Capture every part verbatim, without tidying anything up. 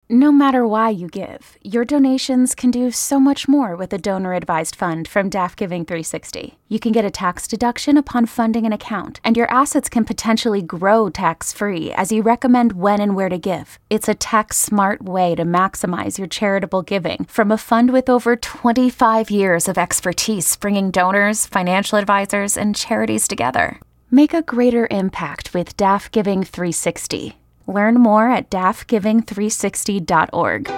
No matter why you give, your donations can do so much more with a donor-advised fund from D A F Giving three sixty. You can get a tax deduction upon funding an account, and your assets can potentially grow tax-free as you recommend when and where to give. It's a tax-smart way to maximize your charitable giving from a fund with over twenty-five years of expertise bringing donors, financial advisors, and charities together. Make a greater impact with D A F Giving three sixty. Learn more at D A F giving three sixty dot org.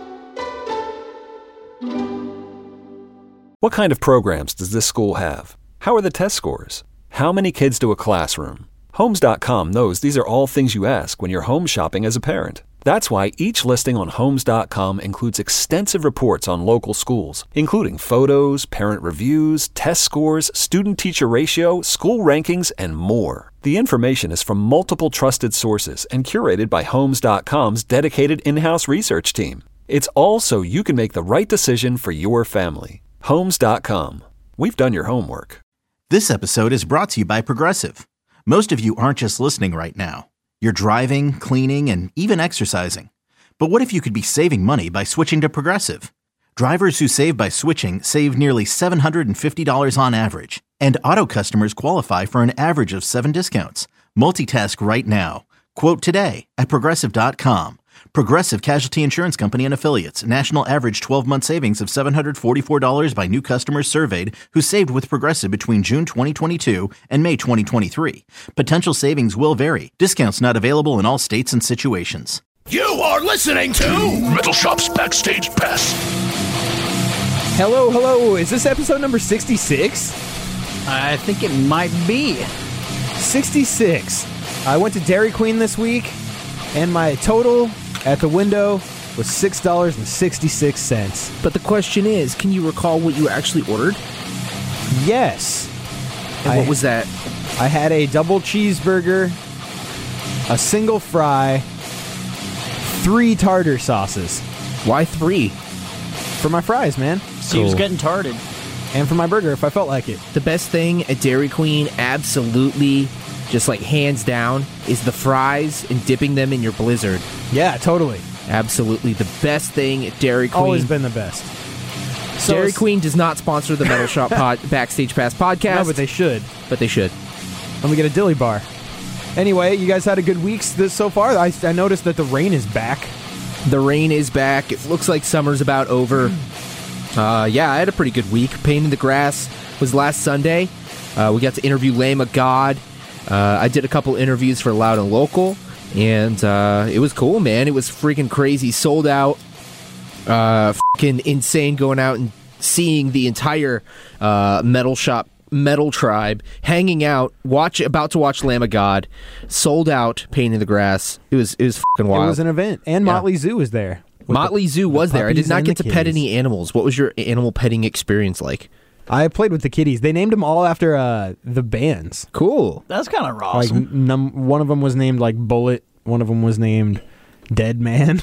What kind of programs does this school have? How are the test scores? How many kids do a classroom? Homes dot com knows these are all things you ask when you're home shopping as a parent. That's why each listing on Homes dot com includes extensive reports on local schools, including photos, parent reviews, test scores, student-teacher ratio, school rankings, and more. The information is from multiple trusted sources and curated by Homes dot com's dedicated in-house research team. It's all so you can make the right decision for your family. Homes dot com. We've done your homework. This episode is brought to you by Progressive. Most of you aren't just listening right now. You're driving, cleaning, and even exercising. But what if you could be saving money by switching to Progressive? Drivers who save by switching save nearly seven hundred fifty dollars on average. And auto customers qualify for an average of seven discounts. Multitask right now. Quote today at Progressive dot com. Progressive Casualty Insurance Company and Affiliates. National average twelve-month savings of seven hundred forty-four dollars by new customers surveyed who saved with Progressive between June twenty twenty-two and May twenty twenty-three. Potential savings will vary. Discounts not available in all states and situations. You are listening to Metal Shop's Backstage Pass. Hello, hello. Is this episode number sixty-six? I think it might be. sixty-six. I went to Dairy Queen this week, and my total at the window was six dollars and sixty-six cents. But the question is, can you recall what you actually ordered? Yes. And I, what was that? I had a double cheeseburger, a single fry, three tartar sauces. Why three? For my fries, man. So he was getting tarded. And for my burger, if I felt like it. The best thing at Dairy Queen, absolutely, just like hands down, is the fries and dipping them in your Blizzard. Yeah, totally. Absolutely the best thing at Dairy Queen. Always been the best. So Dairy Queen does not sponsor the Metal Shop pod, Backstage Pass podcast. No, but they should. But they should. Let me get a dilly bar. Anyway, you guys had a good week this so far. I, I noticed that the rain is back. The rain is back. It looks like summer's about over. Uh, yeah, I had a pretty good week. Pain in the Grass was last Sunday. Uh, we got to interview Lamb of God. Uh, I did a couple interviews for Loud and Local, and uh, it was cool, man. It was freaking crazy. Sold out. Uh, freaking insane going out and seeing the entire uh, Metal Shop Metal Tribe hanging out, watch about to watch Lamb of God. Sold out. Pain in the Grass. It was it was fucking wild. It was an event, and Yeah. Motley Zoo was there. Motley the, Zoo was the there. I did puppies not and get the to pet kitties. any animals. What was your animal petting experience like? I played with the kitties. They named them all after uh, the bands. Cool. That's kind of Like awesome. num- one of them was named like Bullet. One of them was named Dead Man.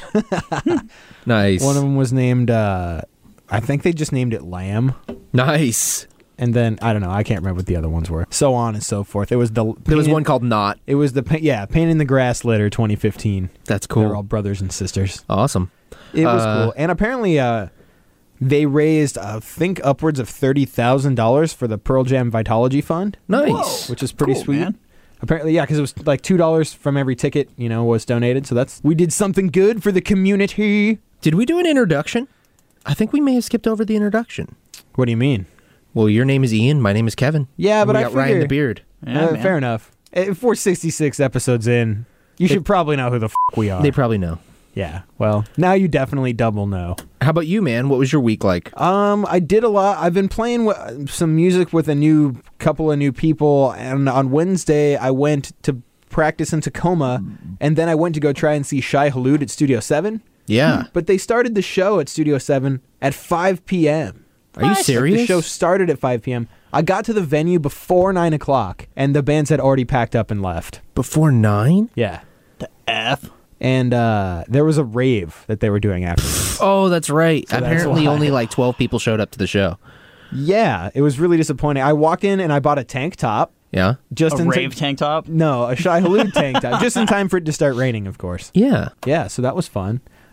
Nice. One of them was named. Uh, I think they just named it Lamb. Nice. And then I don't know. I can't remember what the other ones were. So on and so forth. It was the. There was Pain in- one called Knot. It was the pa- yeah Pain in the Grass litter twenty fifteen. That's They're all cool. brothers and sisters. Awesome. It was Uh, cool. And apparently, uh, they raised, I think, upwards of thirty thousand dollars for the Pearl Jam Vitology Fund, Nice. which is pretty Cool, sweet. man. Apparently, yeah, because it was like two dollars from every ticket, you know, was donated. So that's, we did something good for the community. Did we do an introduction? I think we may have skipped over the introduction. What do you mean? Well, your name is Ian. My name is Kevin. Yeah, And but we I got Ryan figure- the Beard. Yeah, Uh, man. fair enough. If we're sixty-six episodes in, you should probably know who the f*** we are. They probably know. yeah, well, now you definitely double know. How about you, man? What was your week like? Um, I did a lot. I've been playing w- some music with a new couple of new people, and on Wednesday I went to practice in Tacoma, and then I went to go try and see Shai Hulud at Studio Seven. Yeah. But they started the show at Studio Seven at five p.m. Are you Like, serious? the show started at five p.m. I got to the venue before nine o'clock, and the bands had already packed up and left. Before nine? Yeah. The F. And uh, there was a rave that they were doing afterwards. Oh, that's right. So that's Apparently why. only like twelve people showed up to the show. Yeah, it was really disappointing. I walk in and I bought a tank top. Yeah? Just A in rave ti- tank top. No, a Shai Hulud tank top. Just in time for it to start raining, of course. Yeah. Yeah, so that was fun.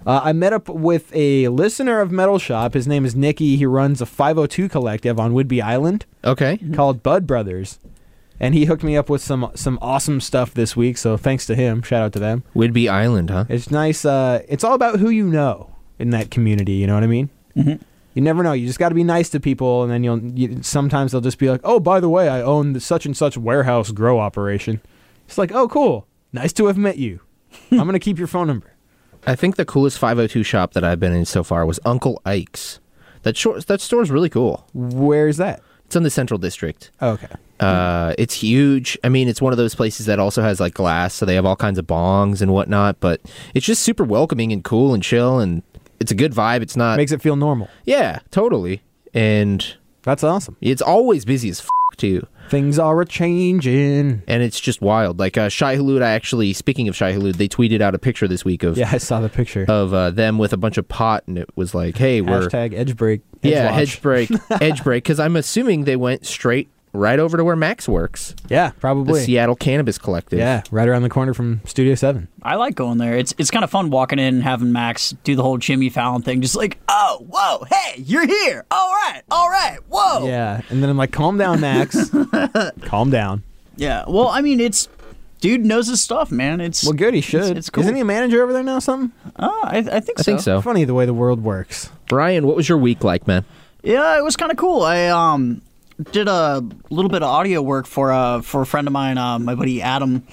Uh, I met up with a listener of Metal Shop. His name is Nicky. He runs a five oh two collective on Whidbey Island Okay. called Bud Brothers. And he hooked me up with some some awesome stuff this week, so thanks to him. Shout out to them. Whidbey Island, huh? It's nice. Uh, it's all about who you know in that community, you know what I mean? Mm-hmm. You never know. You just got to be nice to people, and then you'll. You, sometimes they'll just be like, "Oh, by the way, I own the such and such warehouse grow operation." It's like, "Oh, cool. Nice to have met you. I'm gonna keep your phone number." I think the coolest five oh two shop that I've been in so far was Uncle Ike's. That short, that store's really cool. Where's that? It's in the Central District. Oh, okay. Uh, it's huge. I mean, it's one of those places that also has like glass, so they have all kinds of bongs and whatnot. But it's just super welcoming and cool and chill, and it's a good vibe. It's not. Makes it feel normal. Yeah, totally. And That's awesome. it's always busy as f- too. Things are a changing. And it's just wild. Like uh, Shai Hulud, I actually, speaking of Shai Hulud, they tweeted out a picture this week of Yeah, I saw the picture. of uh, them with a bunch of pot, and it was like, "Hey, we're Hashtag edge break. Edge yeah, watch. edge break, edge break." Because I'm assuming they went straight right over to where Max works, Yeah, the probably. Seattle Cannabis Collective. Yeah, right around the corner from Studio Seven. I like going there. It's it's kind of fun walking in and having Max do the whole Jimmy Fallon thing. Just like, oh, whoa, hey, you're here. All right, all right, whoa. Yeah, and then I'm like, "Calm down, Max. Calm down." Yeah. Well, I mean, it's dude knows his stuff, man. It's Well, good. He should. It's, it's cool. Isn't he a manager over there now? Something. Oh, I, I think I so. think so. Funny the way the world works. Brian, what was your week like, man? Yeah, it was kind of cool. I um did a little bit of audio work for uh for a friend of mine, uh, my buddy Adam,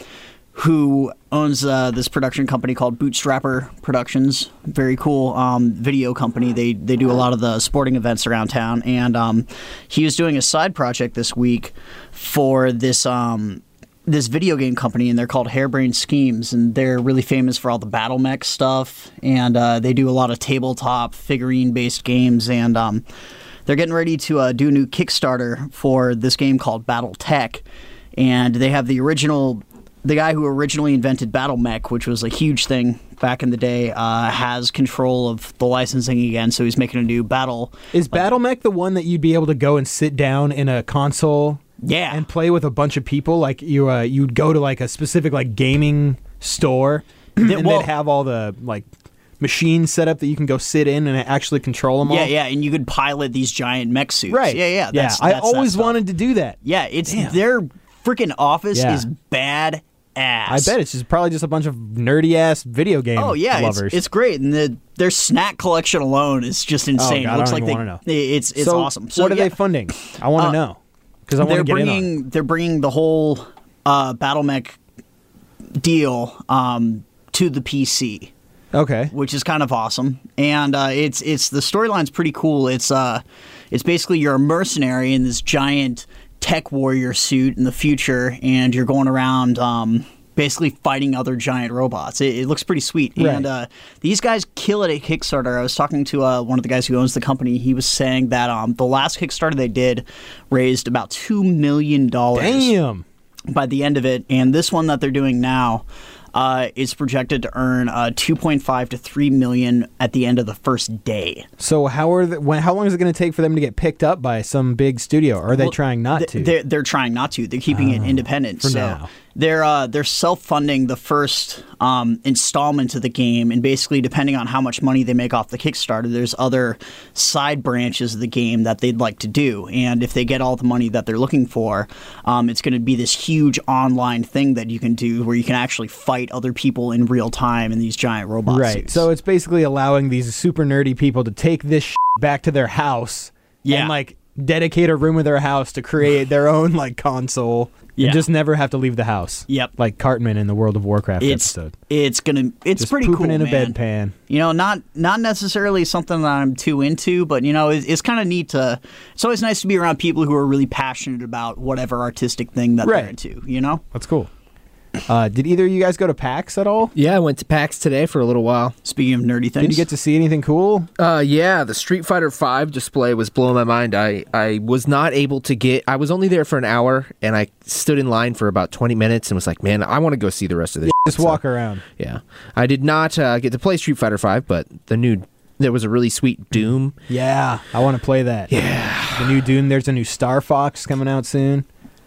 who owns uh, this production company called Bootstrapper Productions. Very cool um, video company. They they do a lot of the sporting events around town, and um, he was doing a side project this week for this um this video game company, and they're called Harebrained Schemes, and they're really famous for all the battle mech stuff, and uh, they do a lot of tabletop figurine based games, and um, they're getting ready to uh, do a new Kickstarter for this game called Battle Tech, and they have the original, the guy who originally invented Battle Mech, which was a huge thing back in the day, uh, has control of the licensing again, so he's making a new Battle. Is Battle Mech the one that you'd be able to go and sit down in a console Yeah. and play with a bunch of people? Like you, uh, you'd go to like a specific like gaming store, and well- they'd have all the like machines set up that you can go sit in and actually control them all. Yeah, yeah, and you could pilot these giant mech suits. Right. Yeah, yeah. yeah. That's, I that's that always stuff. wanted to do that. Yeah, it's Damn. their freaking office Yeah. is bad ass. I bet it's just probably just a bunch of nerdy ass video game Oh yeah, it's, lovers. it's great, and the their snack collection alone is just insane. God, it looks I don't like even they, wanna know. it's it's so awesome. So what are yeah, they funding? I want to Uh, know because I want they're to get in on it. bringing they're bringing the whole uh, Battle Mech deal um, to the P C. Okay. Which is kind of awesome, and uh, it's it's the storyline's pretty cool. It's uh, it's basically you're a mercenary in this giant tech warrior suit in the future, and you're going around um, basically fighting other giant robots. It, it looks pretty sweet, Right. and uh, these guys kill it at Kickstarter. I was talking to uh, one of the guys who owns the company. He was saying that um, the last Kickstarter they did raised about two million dollars Damn. by the end of it, and this one that they're doing now uh, is projected to earn uh, two point five to three million at the end of the first day. So how are the, when, how long is it going to take for them to get picked up by some big studio? Or are they Well, trying not th- to? They're, they're trying not to. They're keeping it independent. for so now. They're uh, they're self-funding the first um, installment of the game, and basically, depending on how much money they make off the Kickstarter, there's other side branches of the game that they'd like to do. And if they get all the money that they're looking for, um, it's going to be this huge online thing that you can do where you can actually fight other people in real time in these giant robot right. suits. So it's basically allowing these super nerdy people to take this shit back to their house Yeah. and like dedicate a room of their house to create their own like console Yeah. and just never have to leave the house. Yep. Like Cartman in the World of Warcraft it's episode. it's gonna it's Just pretty pooping cool, in a man. bedpan. You know, not not necessarily something that I'm too into, but you know, it's, it's kind of neat to. It's always nice to be around people who are really passionate about whatever artistic thing that Right. they're into. You know, That's cool. Uh, did either of you guys go to PAX at all? Yeah, I went to PAX today for a little while. speaking of nerdy things, Did you get to see anything cool? Uh, yeah, the Street Fighter five display was blowing my mind. I, I was not able to get. I was only there for an hour, and I stood in line for about twenty minutes, and was like, "Man, I want to go see the rest of this." Just shit." So, walk around. yeah, I did not uh, get to play Street Fighter five, but the new there was a really sweet Doom. Yeah, I want to play that. Yeah, The new Dune. There's a new Star Fox coming out soon.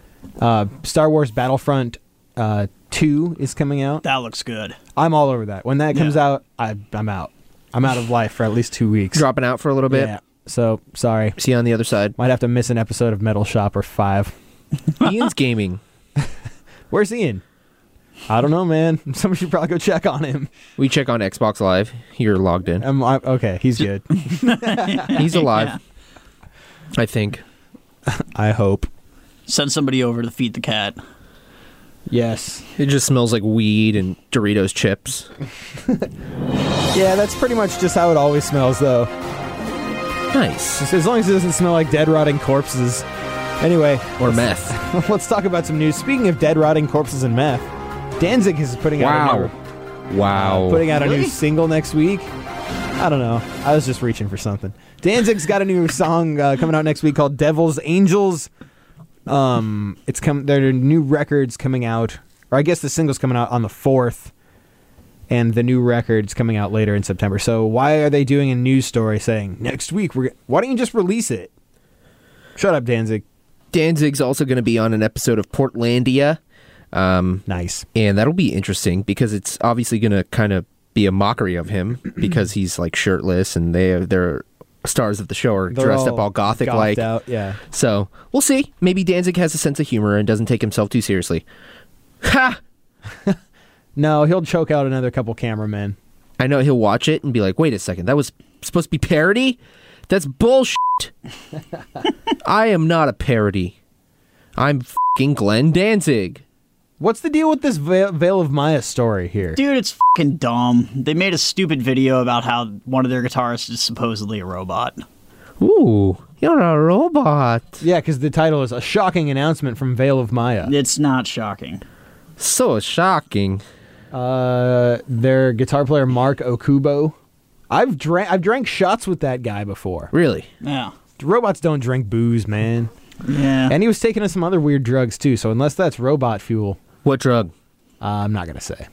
Uh, Star Wars Battlefront uh, two is coming out. that looks good. I'm all over that. When that comes Yeah. out, I, I'm out. I'm out of life for at least two weeks. Dropping out for a little bit. Yeah. So, sorry. See you on the other side. Might have to miss an episode of Metal Shop or five. Ian's gaming. Where's Ian? I don't know, man. Someone should probably go check on him. We check on Xbox Live. You're logged in. Um, I, okay, he's good. He's alive. Yeah. I think. I hope. Send somebody over to feed the cat. Yes. It just smells like weed and Doritos chips. Yeah, that's pretty much just how it always smells, though. Nice. Just as long as it doesn't smell like dead, rotting corpses. Anyway. Or meth. Let's talk about some news. Speaking of dead, rotting corpses and meth, Danzig is putting out Wow. a new, Wow. uh, putting out a new Really? single next week. I don't know. I was just reaching for something. Danzig's got a new song uh, coming out next week called Devil's Angels. Um, it's come. There are new records coming out, or I guess the single's coming out on the fourth, and the new record's coming out later in September. So why are they doing a news story saying next week? We're why don't you just release it? Shut up, Danzig. Danzig's also going to be on an episode of Portlandia. Um, Nice. and that'll be interesting because it's obviously going to kind of be a mockery of him because he's like shirtless and they they're stars of the show are They're dressed up all gothic gothed like. out, yeah. So we'll see. Maybe Danzig has a sense of humor and doesn't take himself too seriously. Ha! No, he'll choke out another couple cameramen. I know he'll watch it and be like, wait a second, that was supposed to be parody? That's bullshit. I am not a parody. I'm fucking Glenn Danzig. What's the deal with this Veil, Veil of Maya story here? Dude, it's fucking dumb. They made a stupid video about how one of their guitarists is supposedly a robot. Ooh, you're a robot. Yeah, because the title is A Shocking Announcement from Veil of Maya. It's not shocking. So shocking. Uh, their guitar player Mark Okubo. I've drank I've drank shots with that guy before. Really? Yeah. Robots don't drink booze, man. Yeah. And he was taking some other weird drugs too. So unless that's robot fuel, What drug? uh, I'm not gonna say.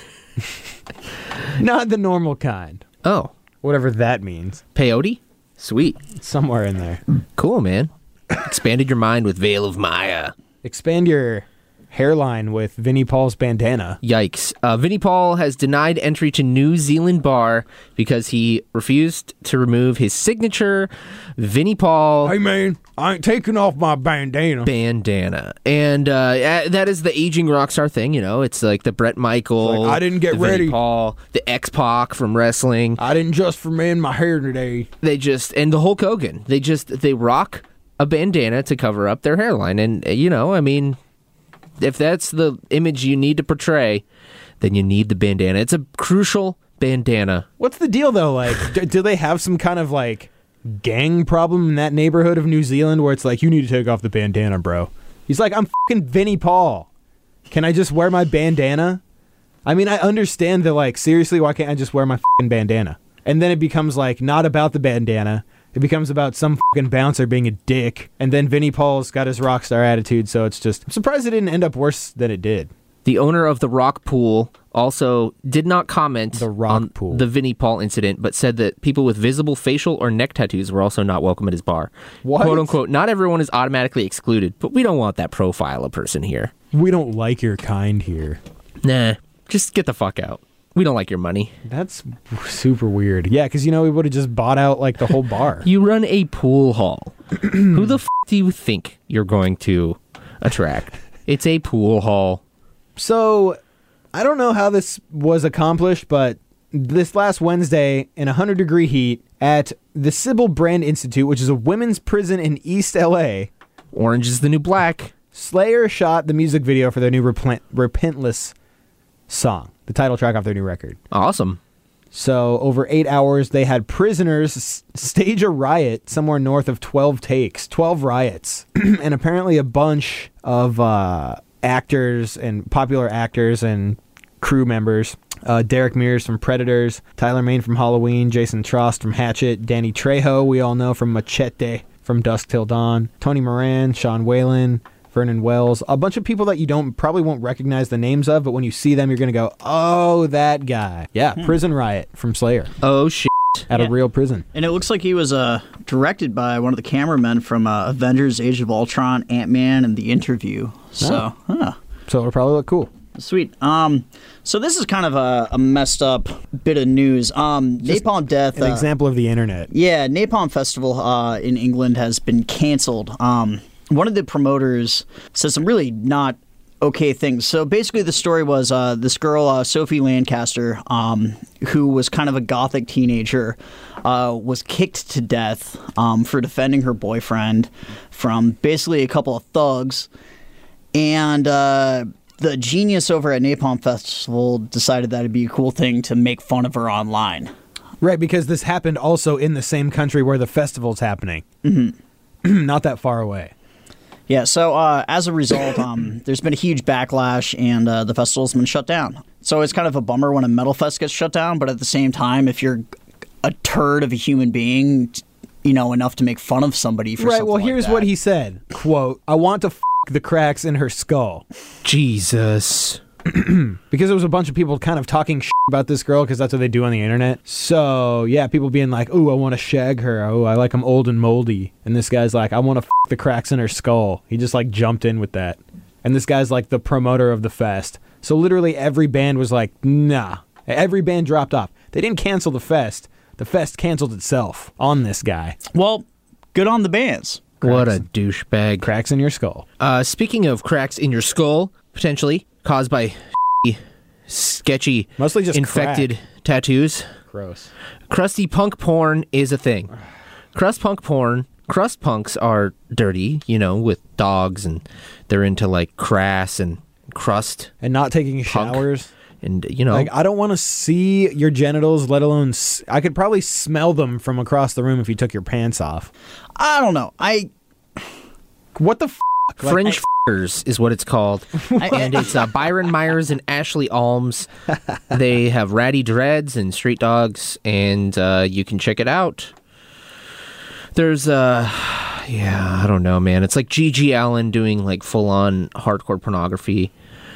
Not the normal kind. Oh, Whatever that means. peyote? Sweet. Somewhere in there. Cool, man. Expanded your mind with Veil of Maya. Expand your hairline with Vinnie Paul's bandana. Yikes. Uh, Vinnie Paul has denied entry to New Zealand bar because he refused to remove his signature Vinnie Paul man, I ain't taking off my bandana. bandana. And uh, uh, that is the aging rock star thing, you know. It's like the Bret Michael, It's like, I didn't get the Vinnie ready. Paul, the X-Pac from wrestling. I didn't just for man my hair today. They just, and the Hulk Hogan, they just, they rock a bandana to cover up their hairline. And, uh, you know, I mean, if that's the image you need to portray, then you need the bandana. It's a crucial bandana. What's the deal though? Like, do, do they have some kind of like gang problem in that neighborhood of New Zealand where it's like, you need to take off the bandana, bro? He's like, I'm fucking Vinnie Paul. Can I just wear my bandana? I mean, I understand that, like, seriously, why can't I just wear my fucking bandana? And then it becomes like not about the bandana. It becomes about some fucking bouncer being a dick. And then Vinnie Paul's got his rock star attitude, so it's just, I'm surprised it didn't end up worse than it did. The owner of the Rock Pool also did not comment The Rock on Pool. the Vinnie Paul incident, but said that people with visible facial or neck tattoos were also not welcome at his bar. What? Quote unquote, not everyone is automatically excluded, but we don't want that profile of person here. We don't like your kind here. Nah, just get the fuck out. We don't like your money. That's super weird. Yeah, because, you know, we would have just bought out, like, the whole bar. You run a pool hall. Who the f*** do you think you're going to attract? It's a pool hall. So, I don't know how this was accomplished, but this last Wednesday, in one hundred degree heat, at the Sybil Brand Institute, which is a women's prison in East L A, Orange is the new black. Slayer shot the music video for their new Repent- Repentless song, the title track off their new record. Awesome. So, over eight hours, they had prisoners s- stage a riot somewhere north of twelve takes, twelve riots, and apparently a bunch of uh, actors and popular actors and crew members. Uh, Derek Mears from Predators, Tyler Mane from Halloween, Jason Trost from Hatchet, Danny Trejo, we all know from Machete, from Dusk Till Dawn, Tony Moran, Sean Whalen, Vernon Wells, a bunch of people that you don't probably won't recognize the names of, but when you see them, you're going to go, oh, that guy. Yeah, Prison Riot from Slayer Oh, shit. at Yeah. a real prison. And it looks like he was uh, directed by one of the cameramen from uh, Avengers: Age of Ultron, Ant-Man, and The Interview. So, huh. So it'll probably look cool. Sweet. Um, so this is kind of a, a messed up bit of news. Um, Napalm Death. An uh, example of the internet. Yeah, Napalm Festival uh, in England has been canceled. Um, one of the promoters said some really not okay things. So basically the story was uh, this girl, uh, Sophie Lancaster, um, who was kind of a gothic teenager, uh, was kicked to death um, for defending her boyfriend from basically a couple of thugs. And uh, the genius over at Napalm Festival decided that it'd be a cool thing to make fun of her online. Right, because this happened also in the same country where the festival's happening. Mm-hmm. Not that far away. Yeah, so uh, as a result, um, there's been a huge backlash, and uh, the festival's been shut down. So it's kind of a bummer when a metal fest gets shut down, but at the same time, if you're a turd of a human being, you know, enough to make fun of somebody for right, something well, like here's that. what he said. Quote, I want to f*** the cracks in her skull. Jesus. Because there was a bunch of people kind of talking shit about this girl because that's what they do on the internet. So, yeah, people being like, ooh, I want to shag her. Oh, I like them old and moldy. And this guy's like, I want to f*** the cracks in her skull. He just, like, jumped in with that. And this guy's, like, the promoter of the fest. So literally every band was like, nah. Every band dropped off. They didn't cancel the fest. The fest canceled itself on this guy. Well, good on the bands. What a douchebag. Cracks in your skull. Uh, speaking of cracks in your skull, potentially caused by sketchy, Mostly just infected crack. tattoos, Gross. crusty punk porn is a thing. Crust punk porn. Crust punks are dirty, you know, with dogs, and they're into like crass and crust And not taking Punk. showers. and, you know, Like, I don't want to see your genitals, let alone... S- I could probably smell them from across the room if you took your pants off. I don't know. I, What the f***? Like, Fringe f***ers is what it's called. And it's uh, Byron Myers and Ashley Alms. They have ratty dreads and street dogs, and uh, you can check it out. There's, uh, yeah, I don't know, man. It's like G G Allen doing like full-on hardcore pornography,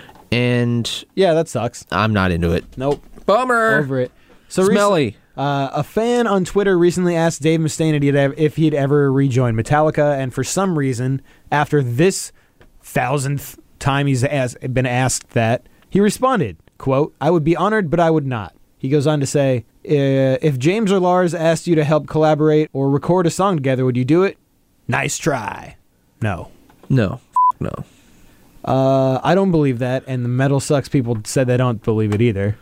and Yeah, that sucks. I'm not into it. Nope. Bummer. Over it. So recent- Smelly. Uh, a fan on Twitter recently asked Dave Mustaine if he'd ev- if he'd ever rejoin Metallica, and for some reason, after this thousandth time he's asked, been asked that, he responded, quote, I would be honored, but I would not. He goes on to say, "Uh, if James or Lars asked you to help collaborate or record a song together, would you do it? Nice try. No. No. F- no. Uh, I don't believe that, and the Metal Sucks people said they don't believe it either.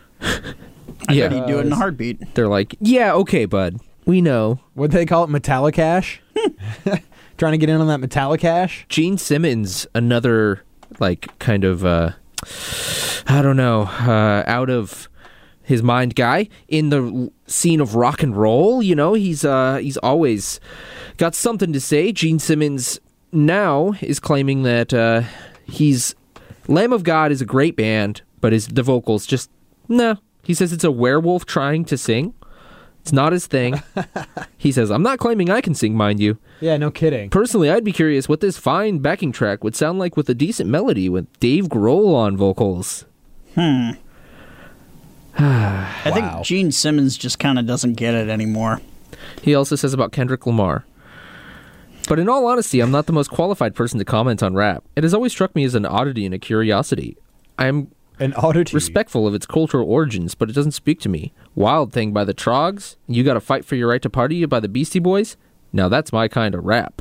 I Yeah. bet he'd do it in a heartbeat. They're like, yeah, okay, bud. We know. What do they call it? Metallicash? Trying to get in on that Metallicash? Gene Simmons, another like kind of uh I don't know, uh out of his mind guy in the l- scene of rock and roll, you know, he's uh he's always got something to say. Gene Simmons now is claiming that uh he's Lamb of God is a great band, but his the vocals just no. He says it's a werewolf trying to sing. It's not his thing. He says, I'm not claiming I can sing, mind you. Yeah, no kidding. Personally, I'd be curious what this fine backing track would sound like with a decent melody with Dave Grohl on vocals. I Wow. think Gene Simmons just kind of doesn't get it anymore. He also says about Kendrick Lamar. But in all honesty, I'm not the most qualified person to comment on rap. It has always struck me as an oddity and a curiosity. I'm An oddity. respectful of its cultural origins, but it doesn't speak to me. Wild Thing by the Trogs, You Gotta Fight for Your Right to Party by the Beastie Boys. Now that's my kind of rap.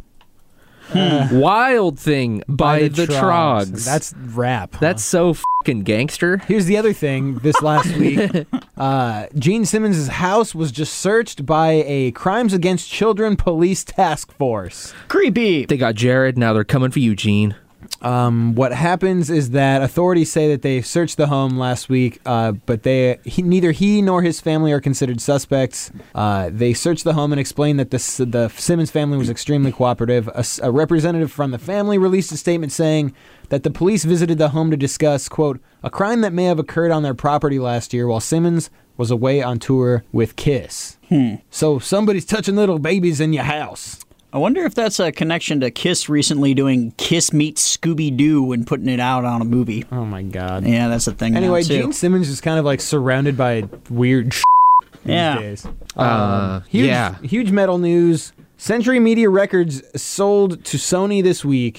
Wild Thing by, the, Trogs. That's rap. huh? That's so fucking gangster. Here's the other thing. This last week, uh, Gene Simmons' house was just searched by a Crimes Against Children police task force. Creepy. They got Jared, now they're coming for you, Gene. Um, what happens is that authorities say that they searched the home last week, uh, but they he, neither he nor his family are considered suspects. Uh, they searched the home and explained that the, the Simmons family was extremely cooperative. A, s- a representative from the family released a statement saying that the police visited the home to discuss, quote, a crime that may have occurred on their property last year while Simmons was away on tour with Kiss. Hmm. So somebody's touching little babies in your house. I wonder if that's a connection to Kiss recently doing Kiss meets Scooby-Doo and putting it out on a movie. Oh, my God. Yeah, that's a thing Anyway, now, too. Gene Simmons is kind of like surrounded by weird shit these Yeah. days. Uh, Huge, yeah. huge metal news. Century Media Records sold to Sony this week.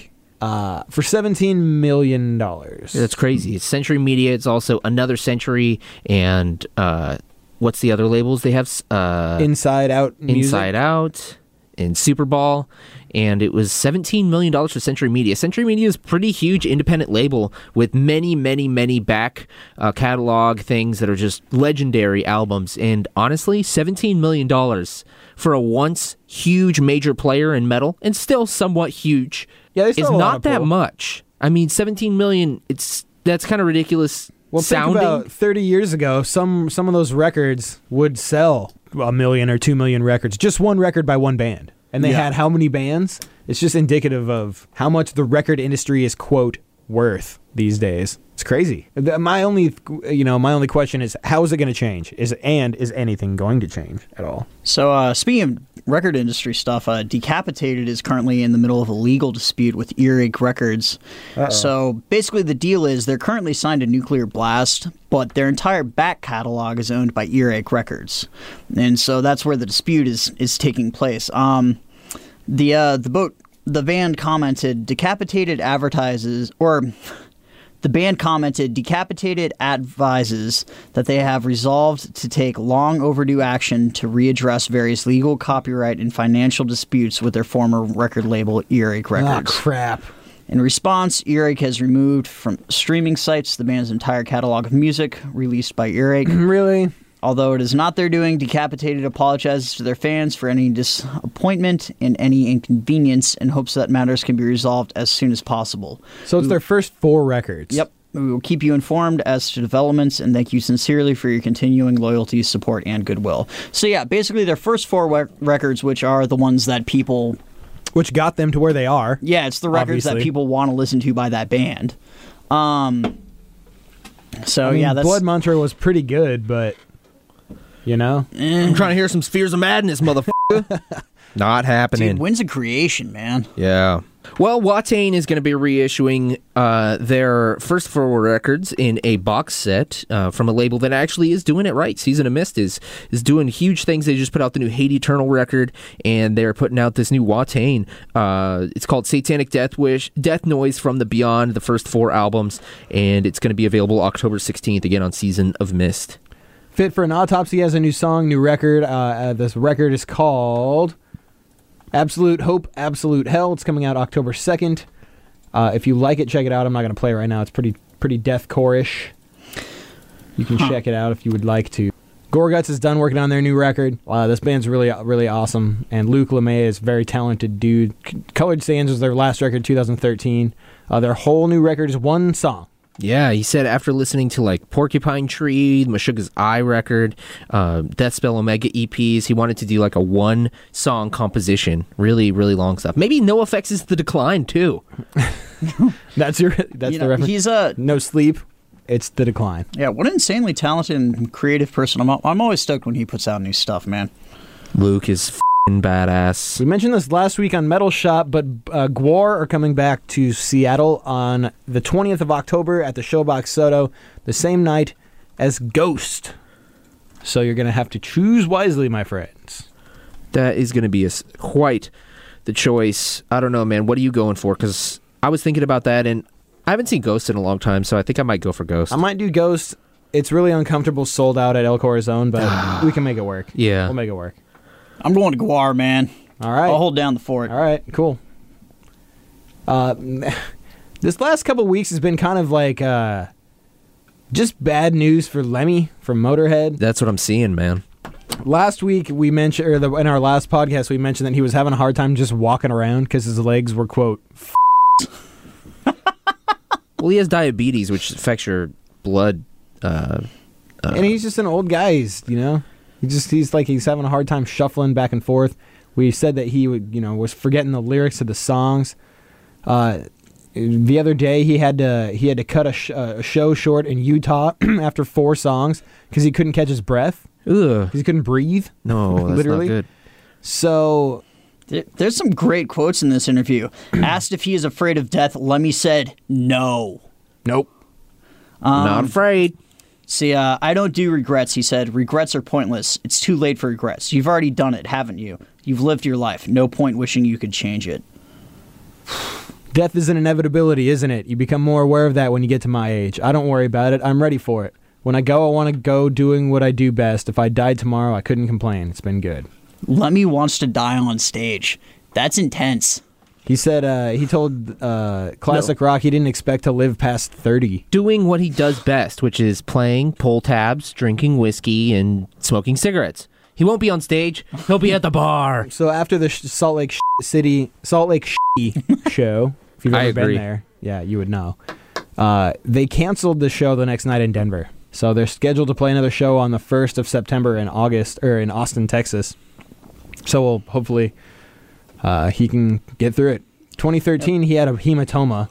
uh, for seventeen million dollars. That's crazy. It's Century Media. It's also Another Century, and uh, what's the other labels they have? Uh, Inside Out Music. Inside Out and Super Ball. And it was seventeen million dollars for Century Media. Century Media is a pretty huge independent label with many, many, many back uh, catalog things that are just legendary albums. And honestly, seventeen million dollars for a once huge major player in metal, and still somewhat huge, Yeah, they still is have a lot not of that pull. much. I mean, seventeen million dollars, it's that's kind of ridiculous Well, sounding. think about thirty years ago, some some of those records would sell a million or two million records, just one record by one band. And they Yeah. had how many bands? It's just indicative of how much the record industry is, quote, worth these days. It's crazy. The- My only, you know, my only question is, how is it going to change? Is and is anything going to change at all? So, uh, speaking of record industry stuff, uh, Decapitated is currently in the middle of a legal dispute with Earache Records. So, basically, the deal is they're currently signed to Nuclear Blast, but their entire back catalog is owned by Earache Records, and so that's where the dispute is is taking place. Um, the uh, the boat the band commented, "Decapitated advertises or." The band commented, Decapitated advises that they have resolved to take long overdue action to readdress various legal, copyright, and financial disputes with their former record label, Earache Records. Ah, crap. In response, Earache has removed from streaming sites the band's entire catalog of music released by Earache. Really? Although it is not their doing, Decapitated apologizes to their fans for any disappointment and any inconvenience and hopes that matters can be resolved as soon as possible. So it's their first four records. Yep. We will keep you informed as to developments, and thank you sincerely for your continuing loyalty, support, and goodwill. So yeah, basically their first four we- records, which are the ones that people... Which got them to where they are. Yeah, it's the records Obviously. that people want to listen to by that band. Um. So I mean, yeah, that's... Blood Mantra was pretty good, but, you know? I'm trying to hear some Spheres of Madness, motherfucker. Not happening. Dude, Winds of Creation, man. Yeah. Well, Watain is going to be reissuing uh, their first four records in a box set uh, from a label that actually is doing it right. Season of Mist is is doing huge things. They just put out the new Hate Eternal record, and they're putting out this new Watain. Uh, it's called Satanic Death Wish, Death Noise from the Beyond, the first four albums, and it's going to be available October sixteenth, again on Season of Mist. Fit for an Autopsy has a new song, new record. Uh, uh, this record is called Absolute Hope, Absolute Hell. It's coming out October second. Uh, if you like it, check it out. I'm not going to play it right now. It's pretty pretty deathcore-ish. You can Huh. check it out if you would like to. Gorguts is done working on their new record. Uh, this band's really really awesome. And Luke LeMay is a very talented dude. C- Colored Sands was their last record, two thousand thirteen. Uh, their whole new record is one song. Yeah, he said after listening to like Porcupine Tree, Meshuggah's Eye record, uh, Deathspell Omega E Ps, he wanted to do like a one song composition, really, really long stuff. Maybe NoFX is The Decline too. That's your that's You the know, reference. he's a... No Sleep. It's The Decline. Yeah, what an insanely talented and creative person. I'm, I'm always stoked when he puts out new stuff, man. Luke is f***ing badass. We mentioned this last week on Metal Shop, but uh, Gwar are coming back to Seattle on the twentieth of October at the Showbox Soto, the same night as Ghost. So you're going to have to choose wisely, my friends. That is going to be a, s- quite the choice. I don't know, man. What are you going for? Because I was thinking about that, and I haven't seen Ghost in a long time, so I think I might go for Ghost. I might do Ghost. It's really uncomfortable, sold out at El Corazon, but we can make it work. Yeah. We'll make it work. I'm going to Guar, man. All right. I'll hold down the fort. All right, cool. Uh, this last couple weeks has been kind of like uh, just bad news for Lemmy from Motorhead. That's what I'm seeing, man. Last week we mentioned, or the, in our last podcast, we mentioned that he was having a hard time just walking around because his legs were, quote, f- Well, he has diabetes, which affects your blood. Uh, uh, and he's just an old guy. He's, you know, he just he's like he's having a hard time shuffling back and forth. We said that he would, you know, was forgetting the lyrics of the songs. Uh, the other day he had to he had to cut a, sh- a show short in Utah after four songs because he couldn't catch his breath. ugh. He couldn't breathe. No, that's Literally. not good. So There- There's some great quotes in this interview. Asked if he is afraid of death, Lemmy said, no. nope. not afraid. See, uh, I don't do regrets, he said. Regrets are pointless. It's too late for regrets. You've already done it, haven't you? You've lived your life. No point wishing you could change it. Death is an inevitability, isn't it? You become more aware of that when you get to my age. I don't worry about it. I'm ready for it. When I go, I want to go doing what I do best. If I died tomorrow, I couldn't complain. It's been good. Lemmy wants to die on stage. That's intense. He said uh, he told uh, Classic no. Rock he didn't expect to live past thirty. Doing what he does best, which is playing pull tabs, drinking whiskey, and smoking cigarettes. He won't be on stage. He'll be at the bar. So after the Salt Lake City, Salt Lake show, if you've ever I been agree. there, yeah, you would know. Uh, they canceled the show the next night in Denver. So they're scheduled to play another show on the first of September in August, or in Austin, Texas. So we'll hopefully uh, he can get through it. twenty thirteen, he had a hematoma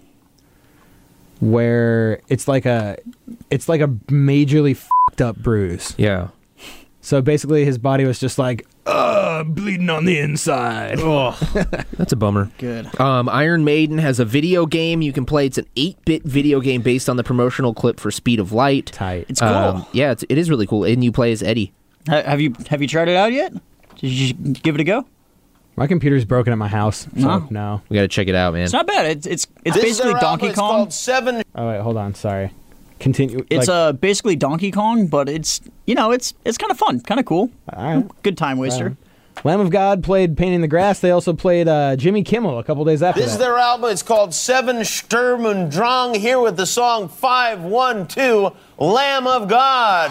where it's like a it's like a majorly fucked up bruise. Yeah. So basically, his body was just like, uh, bleeding on the inside. Oh, that's a bummer. Good. Um, Iron Maiden has a video game you can play. It's an eight-bit video game based on the promotional clip for Speed of Light. Tight. It's cool. Um, yeah, it's, it is really cool. And you play as Eddie. Ha- have you have you tried it out yet? Did you give it a go? My computer's broken at my house, so No. no. We got to check it out, man. It's not bad. It's it's it's This basically is Donkey it's Kong. called Seven. Oh wait, hold on. Sorry. Continue. It's like, uh basically Donkey Kong, but it's you know it's it's kind of fun, kind of cool. all right. Good time waster. Lamb of God played Painting the Grass. They also played uh, Jimmy Kimmel a couple days after This is that. their album. It's called Seven Sturm und Drang. Here with the song five one two, Lamb of God.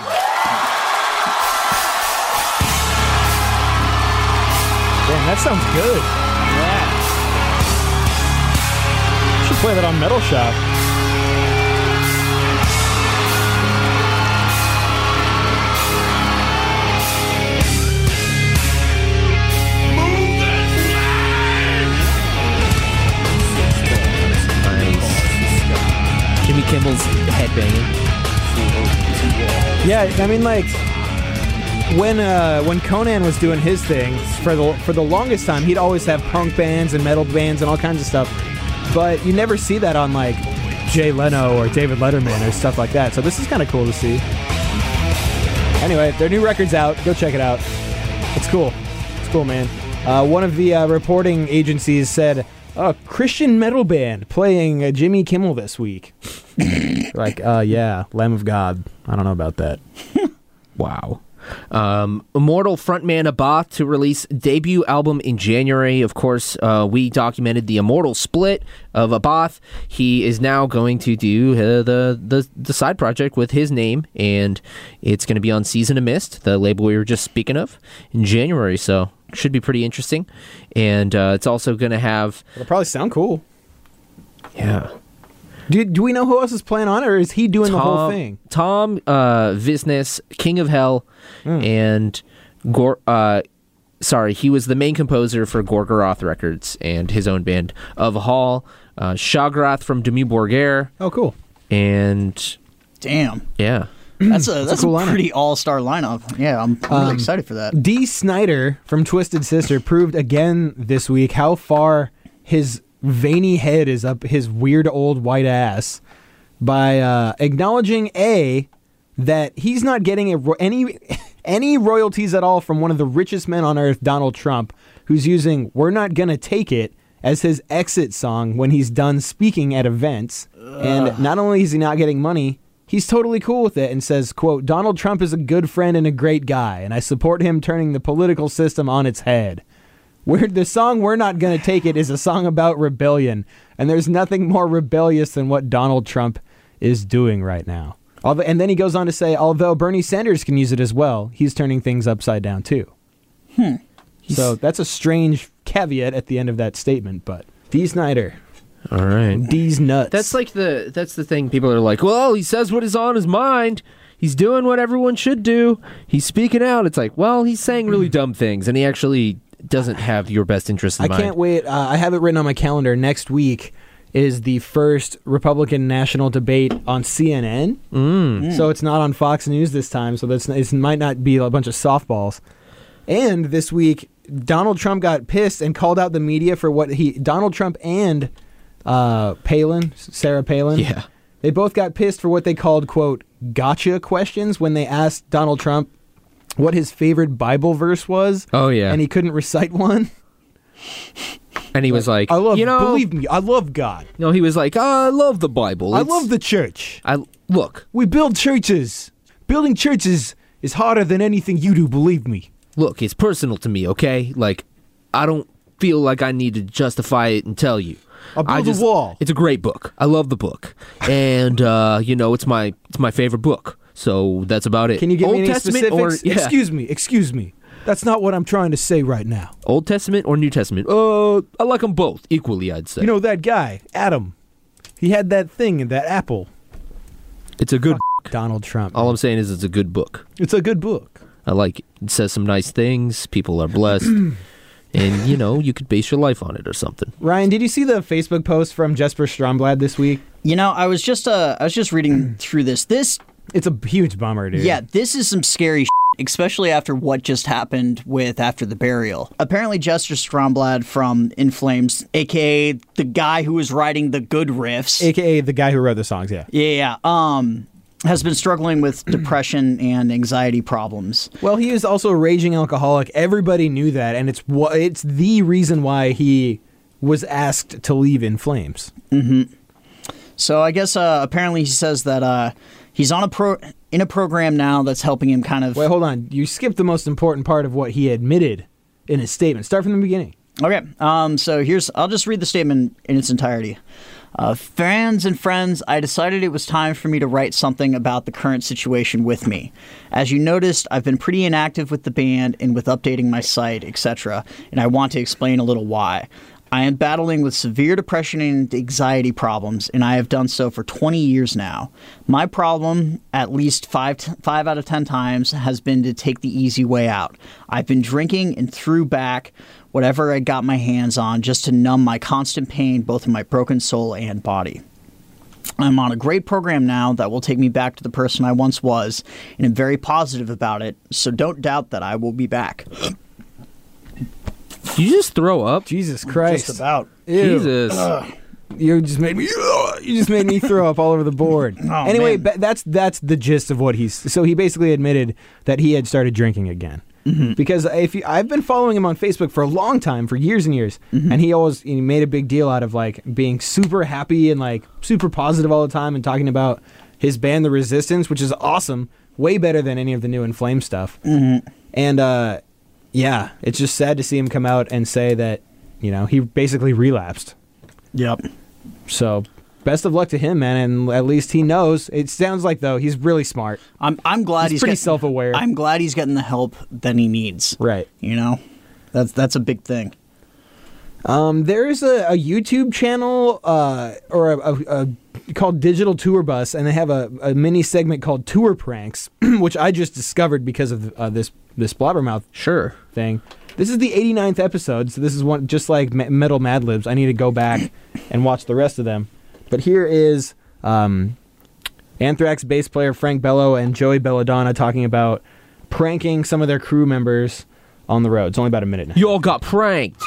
Damn, that sounds good. Yeah. Should play that on Metal Shop. Jimmy Kimmel's headbanging. Yeah, I mean, like when uh, when Conan was doing his thing for the for the longest time, he'd always have punk bands and metal bands and all kinds of stuff. But you never see that on like Jay Leno or David Letterman or stuff like that. So this is kind of cool to see. Anyway, their new record's out. Go check it out. It's cool. It's cool, man. Uh, one of the uh, reporting agencies said, "Oh, Christian metal band playing uh, Jimmy Kimmel this week." Like, uh, yeah, Lamb of God. I don't know about that. Wow. Um, Immortal frontman Abath to release debut album in January. Of course, uh, we documented the Immortal split of Abath. He is now going to do uh, the, the the side project with his name, and it's going to be on Season of Mist, the label we were just speaking of, in January. So should be pretty interesting. And uh, it's also going to have... It'll probably sound cool. Yeah. Do, do we know who else is playing on it, or is he doing Tom, the whole thing? Tom uh, Visnes, King of Hell, mm. and Gor. Uh, sorry, he was the main composer for Gorgoroth Records and his own band of Hall. Uh, Shagrath from Dimmu Borgir. Oh, cool. And damn, yeah, that's a that's a, cool a pretty all star lineup. Yeah, I'm, I'm really um, excited for that. Dee Snider from Twisted Sister proved again this week how far his veiny head is up his weird old white ass by uh, acknowledging a that he's not getting a ro- any any royalties at all from one of the richest men on earth, Donald Trump, who's using "We're Not Gonna Take It" as his exit song when he's done speaking at events. Ugh. And not only is he not getting money, he's totally cool with it and says, quote, "Donald Trump is a good friend and a great guy, and I support him turning the political system on its head." We're, the song "We're Not Gonna Take It" is a song about rebellion, and there's nothing more rebellious than what Donald Trump is doing right now. Although, and then he goes on to say, although Bernie Sanders can use it as well, he's turning things upside down too. Hmm. So that's a strange caveat at the end of that statement, but Dee Snider. All right. Dee's nuts. That's like the that's the thing. People are like, well, he says what is on his mind. He's doing what everyone should do. He's speaking out. It's like, well, he's saying really dumb things, and he actually doesn't have your best interest in I mind. can't wait. Uh, I have it written on my calendar. Next week is the first Republican national debate on C N N. Mm. So it's not on Fox News this time, so that's it might not be a bunch of softballs. And this week, Donald Trump got pissed and called out the media for what he... Donald Trump and uh, Palin, Sarah Palin, yeah, they both got pissed for what they called, quote, gotcha questions when they asked Donald Trump what his favorite Bible verse was. Oh, yeah. And he couldn't recite one. And he was like, I love, you know, believe me, I love God. No, he was like, oh, I love the Bible. I It's- love the church. I look, We build churches. Building churches is harder than anything you do, believe me. look, it's personal to me, okay? Like, I don't feel like I need to justify it and tell you. I'll build I just, a wall. It's a great book. I love the book, and uh, you know, it's my it's my favorite book. So that's about it. Can you give Old me any Testament specifics? or yeah. Excuse me, excuse me. That's not what I'm trying to say right now. Old Testament or New Testament? Uh, I like them both equally, I'd say. You know that guy, Adam? He had that thing in that apple. it's a good. Donald Trump. All I'm saying is it's a good book. It's a good book. I like it. It says some nice things. People are blessed. And, you know, you could base your life on it or something. Ryan, did you see the Facebook post from Jesper Stromblad this week? You know, I was just uh, I was just reading through this. This, It's a huge bummer, dude. yeah, this is some scary shit, especially after what just happened with After the Burial. Apparently, Jesper Stromblad from In Flames, aka the guy who was writing the good riffs, A K A the guy who wrote the songs, yeah. yeah, yeah, um, has been struggling with depression and anxiety problems. Well, he is also a raging alcoholic. Everybody knew that, and it's wha- it's the reason why he was asked to leave In Flames. So I guess uh, apparently he says that uh, he's on a pro in a program now that's helping him kind of. Wait, hold on. You skipped the most important part of what he admitted in his statement. Start from the beginning. Okay, um, so here's I'll just read the statement in its entirety. Uh, fans and friends, I decided it was time for me to write something about the current situation with me. As you noticed, I've been pretty inactive with the band and with updating my site, et cetera, and I want to explain a little why. I am battling with severe depression and anxiety problems, and I have done so for twenty years now. My problem, at least five, t- five out of ten times, has been to take the easy way out. I've been drinking and threw back whatever I got my hands on just to numb my constant pain, both in my broken soul and body. I'm on a great program now that will take me back to the person I once was, and I'm very positive about it, so don't doubt that I will be back. Did you just throw up? Jesus Christ. Just about. Ew. Jesus. You just made me. You just made me throw up all over the board. Oh, anyway, man. ba- that's that's the gist of what he's. So he basically admitted that he had started drinking again. Mm-hmm. Because if you, I've been following him on Facebook for a long time, for years and years, mm-hmm. and he always he made a big deal out of like being super happy and like super positive all the time and talking about his band, The Resistance, which is awesome, way better than any of the new In Flames stuff. Mm-hmm. And uh, yeah, it's just sad to see him come out and say that, you know, he basically relapsed. Yep. So best of luck to him, man, and at least he knows. It sounds like, though, he's really smart. I'm I'm glad He's he's, pretty get- self-aware. I'm glad he's getting the help that he needs. Right. You know, that's that's a big thing. Um, there's a, a YouTube channel uh, or a, a, a called Digital Tour Bus, and they have a, a mini segment called Tour Pranks, which I just discovered because of uh, this this Blabbermouth Sure. thing. This is the eighty-ninth episode, so this is one just like Me- Metal Mad Libs. I need to go back and watch the rest of them. But here is um, Anthrax bass player Frank Bello and Joey Belladonna talking about pranking some of their crew members on the road. It's only about a minute now. You all got pranked.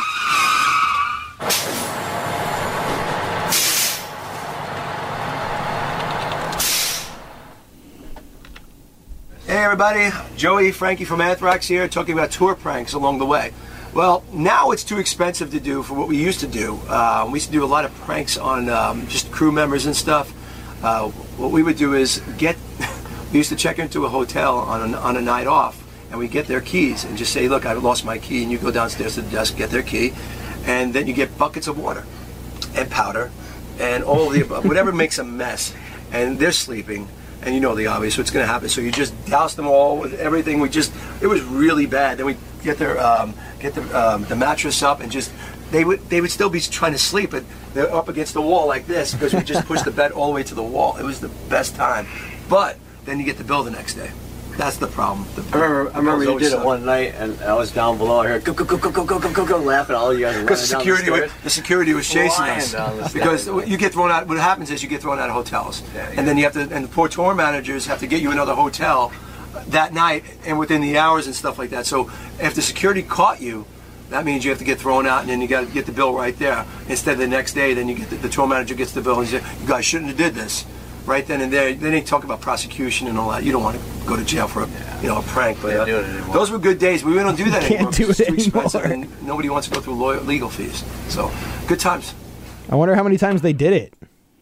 Hey everybody, Joey, Frankie from Anthrax here, talking about tour pranks along the way. Well, now it's too expensive to do for what we used to do. Uh, we used to do a lot of pranks on um, just crew members and stuff. Uh, what we would do is get, we used to check into a hotel on a, on a night off, and we get their keys and just say, look, I lost my key, and you go downstairs to the desk, get their key, and then you get buckets of water and powder and all the above, whatever makes a mess, and they're sleeping. And you know the obvious, what's going to happen. So you just douse them all with everything. We just, it was really bad. Then we get their, um, get the, um, the mattress up and just, they would, they would still be trying to sleep, but they're up against the wall like this because we just pushed the bed all the way to the wall. It was the best time. But then you get the bill the next day. That's the problem. The, I remember, I remember the you did suck. it one night, and I was down below. I heard go go go go go go go go go laughing. All you guys were running Because down security, the was, stairs. the security was chasing Flying us. down the Because stairs. you get thrown out. What happens is you get thrown out of hotels, Yeah, yeah. and then you have to. And the poor tour managers have to get you another hotel that night and within the hours and stuff like that. So if the security caught you, that means you have to get thrown out, and then you got to get the bill right there. Instead, the next day, then you get the, the tour manager gets the bill and says, "You guys shouldn't have did this." right then and there. Then they talk about prosecution and all that. You don't want to go to jail for a, you know, a prank. But uh, do it anymore. those were good days. But we don't do that Can't anymore. do It's it too expensive, anymore. and nobody wants to go through lawyer, legal fees. So, good times. I wonder how many times they did it.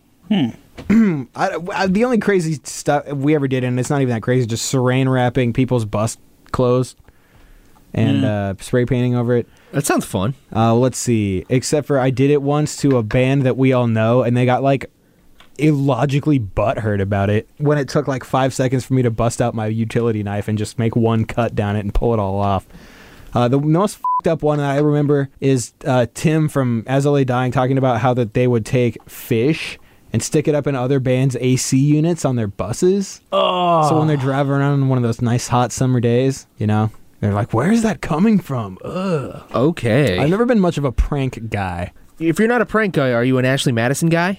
Hmm. I, I, the only crazy stuff we ever did, and it's not even that crazy, just saran wrapping people's bus clothes and uh, spray painting over it. That sounds fun. Uh, let's see. Except for I did it once to a band that we all know, and they got like illogically butthurt about it when it took like five seconds for me to bust out my utility knife and just make one cut down it and pull it all off. Uh, the most fucked up one that I remember is uh, Tim from As I Lay Dying talking about how that they would take fish and stick it up in other bands' A C units on their buses. Oh. So when they're driving around on one of those nice hot summer days, you know, they're like, where's that coming from? Ugh. Okay. I've never been much of a prank guy. If you're not a prank guy, are you an Ashley Madison guy?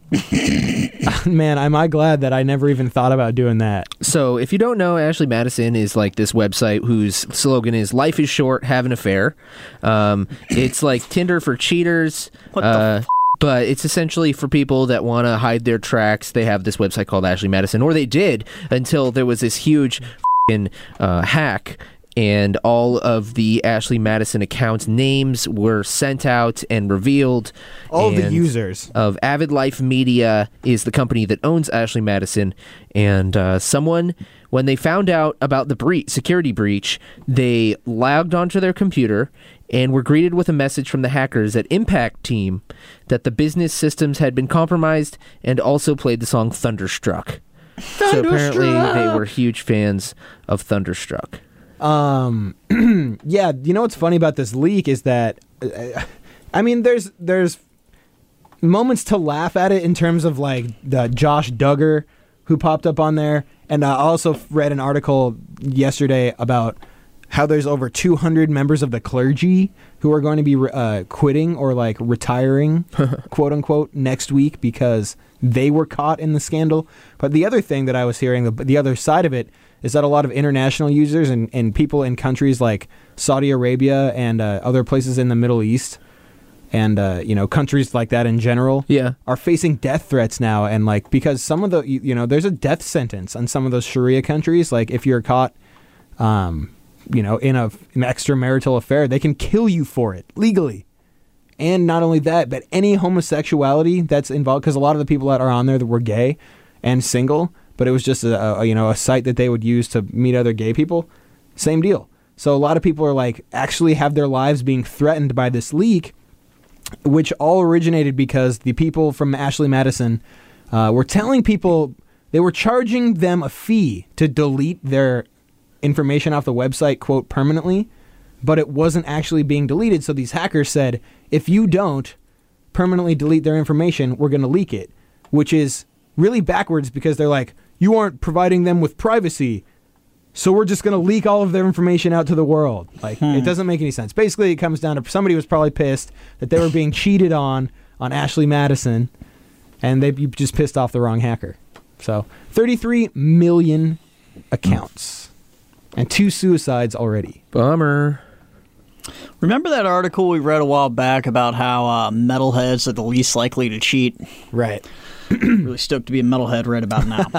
Man, am I glad that I never even thought about doing that. So, if you don't know, Ashley Madison is like this website whose slogan is "Life is short, have an affair." Um, it's like Tinder for cheaters. What the uh, But it's essentially for people that want to hide their tracks. They have this website called Ashley Madison, or they did until there was this huge f***ing uh, hack, and all of the Ashley Madison accounts' names were sent out and revealed. All the And users. of Avid Life Media is the company that owns Ashley Madison, and uh, someone, when they found out about the breach, security breach, they logged onto their computer and were greeted with a message from the hackers at Impact Team that the business systems had been compromised, and also played the song Thunderstruck. So apparently they were huge fans of Thunderstruck. Um, yeah, you know what's funny about this leak is that, uh, I mean, there's there's moments to laugh at it in terms of like the Josh Duggar who popped up on there, and I also read an article yesterday about how there's over two hundred members of the clergy who are going to be uh, quitting or like retiring, quote unquote, next week because they were caught in the scandal. But the other thing that I was hearing, the, the other side of it, is that a lot of international users and, and people in countries like Saudi Arabia and uh, other places in the Middle East and, uh, you know, countries like that in general yeah. are facing death threats now. And, like, because some of the, you, you know, there's a death sentence on some of those Sharia countries. Like, if you're caught, um, you know, in a, an extramarital affair, they can kill you for it legally. And not only that, but any homosexuality that's involved, because a lot of the people that are on there that were gay and single, but it was just a, a you know a site that they would use to meet other gay people. Same deal. So a lot of people are like actually have their lives being threatened by this leak, which all originated because the people from Ashley Madison uh, were telling people they were charging them a fee to delete their information off the website, quote, permanently, but it wasn't actually being deleted. So these hackers said, if you don't permanently delete their information, we're going to leak it, which is really backwards because they're like, you aren't providing them with privacy, so we're just going to leak all of their information out to the world. Like, hmm. It doesn't make any sense. Basically, it comes down to somebody was probably pissed that they were being cheated on on Ashley Madison, and they just pissed off the wrong hacker. So, thirty-three million accounts and two suicides already. Bummer. Remember that article we read a while back about how uh, metalheads are the least likely to cheat? Right. Really stoked to be a metalhead right about now.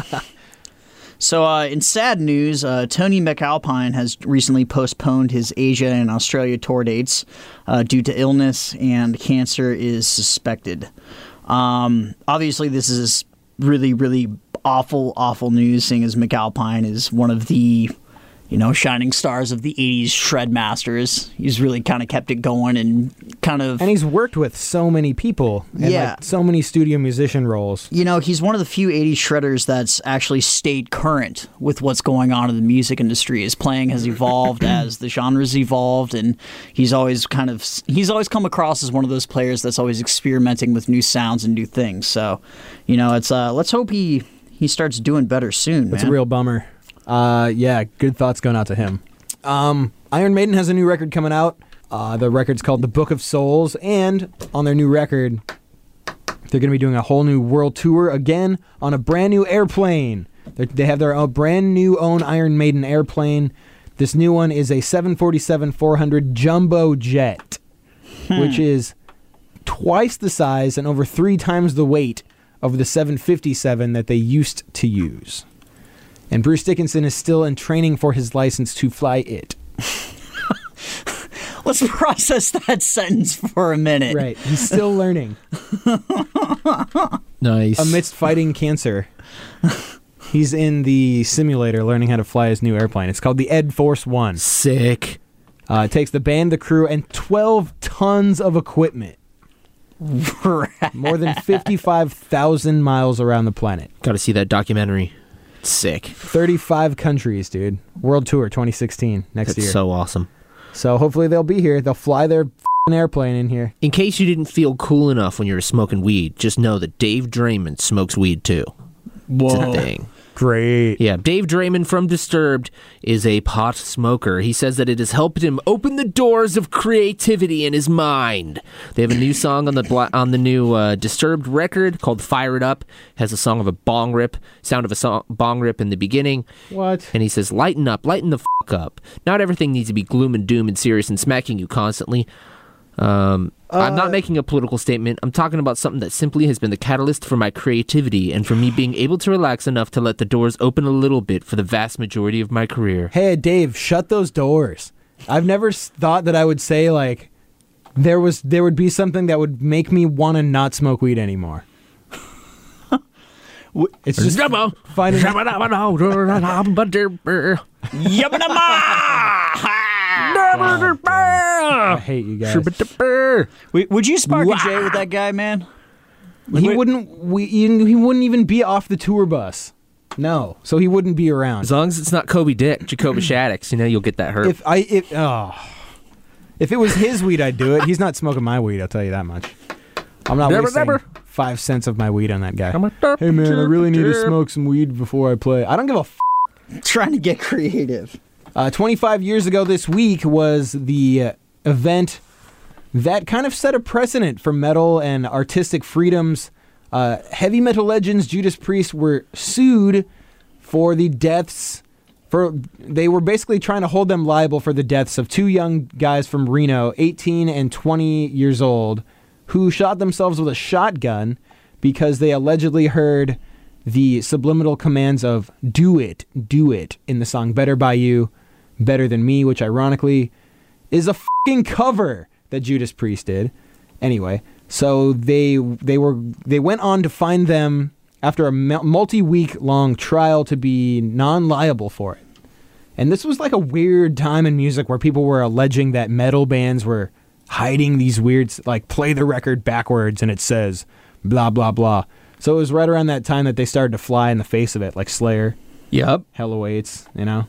So, uh, in sad news, uh, Tony McAlpine has recently postponed his Asia and Australia tour dates uh, due to illness, and cancer is suspected. Um, obviously, this is really, really awful, awful news, seeing as McAlpine is one of the, you know, shining stars of the eighties shred masters. He's really kind of kept it going and kind of... And he's worked with so many people. And yeah. Like so many studio musician roles. You know, he's one of the few eighties shredders that's actually stayed current with what's going on in the music industry. His playing has evolved as the genre's evolved, and he's always kind of... He's always come across as one of those players that's always experimenting with new sounds and new things. So, you know, it's uh, let's hope he, he starts doing better soon, It's man. a real bummer. Uh, yeah, good thoughts going out to him. Um, Iron Maiden has a new record coming out. Uh, the record's called The Book of Souls, and on their new record, they're going to be doing a whole new world tour again on a brand new airplane. They're, they have their own brand new own Iron Maiden airplane. This new one is a seven forty-seven four hundred jumbo jet, hmm. which is twice the size and over three times the weight of the seven fifty-seven that they used to use. And Bruce Dickinson is still in training for his license to fly it. Let's process that sentence for a minute. Right. He's still learning. Nice. Amidst fighting cancer. He's in the simulator learning how to fly his new airplane. It's called the Ed Force One. Sick. Uh, it takes the band, the crew, and twelve tons of equipment. More than fifty-five thousand miles around the planet. Got to see that documentary. Sick. thirty-five countries, dude. World Tour twenty sixteen next That's year. so awesome. So hopefully they'll be here. They'll fly their f***ing airplane in here. In case you didn't feel cool enough when you were smoking weed, just know that Dave Draymond smokes weed too. Whoa. It's a thing. Great. Yeah, Dave Draymond from Disturbed is a pot smoker. He says that it has helped him open the doors of creativity in his mind. They have a new song on the bla- on the new uh, Disturbed record called Fire It Up. It has a song of a bong rip, sound of a song, bong rip in the beginning. What? And he says, lighten up, lighten the fuck up. Not everything needs to be gloom and doom and serious and smacking you constantly. Um, uh, I'm not making a political statement. I'm talking about something that simply has been the catalyst for my creativity and for me being able to relax enough to let the doors open a little bit for the vast majority of my career. Hey, Dave, shut those doors. I've never s- thought that I would say, like, there was there would be something that would make me want to not smoke weed anymore. It's just finding... I hate you guys. Would you spark a J with that guy, man? He wouldn't. We. He wouldn't even be off the tour bus. No, so he wouldn't be around. As long as it's not Kobe Dick, Jacoby Shaddix, you know you'll get that hurt. If I if oh, if it was his weed, I'd do it. He's not smoking my weed. I'll tell you that much. I'm not Never, wasting never. five cents of my weed on that guy. Hey man, I really need to smoke some weed before I play. I don't give a f- Trying to get creative. Uh, twenty-five years ago this week was the uh, event that kind of set a precedent for metal and artistic freedoms. Uh, heavy metal legends Judas Priest were sued for the deaths. For they were basically trying to hold them liable for the deaths of two young guys from Reno, eighteen and twenty years old, who shot themselves with a shotgun because they allegedly heard the subliminal commands of "do it, do it" in the song "Better by You, Better Than Me," which ironically is a fucking cover that Judas Priest did. Anyway, so they they were they went on to find them after a multi-week long trial to be non-liable for it. And this was like a weird time in music where people were alleging that metal bands were hiding these weird, like, play the record backwards and it says blah, blah, blah. So it was right around that time that they started to fly in the face of it, like Slayer. Yep. Hell Awaits, you know?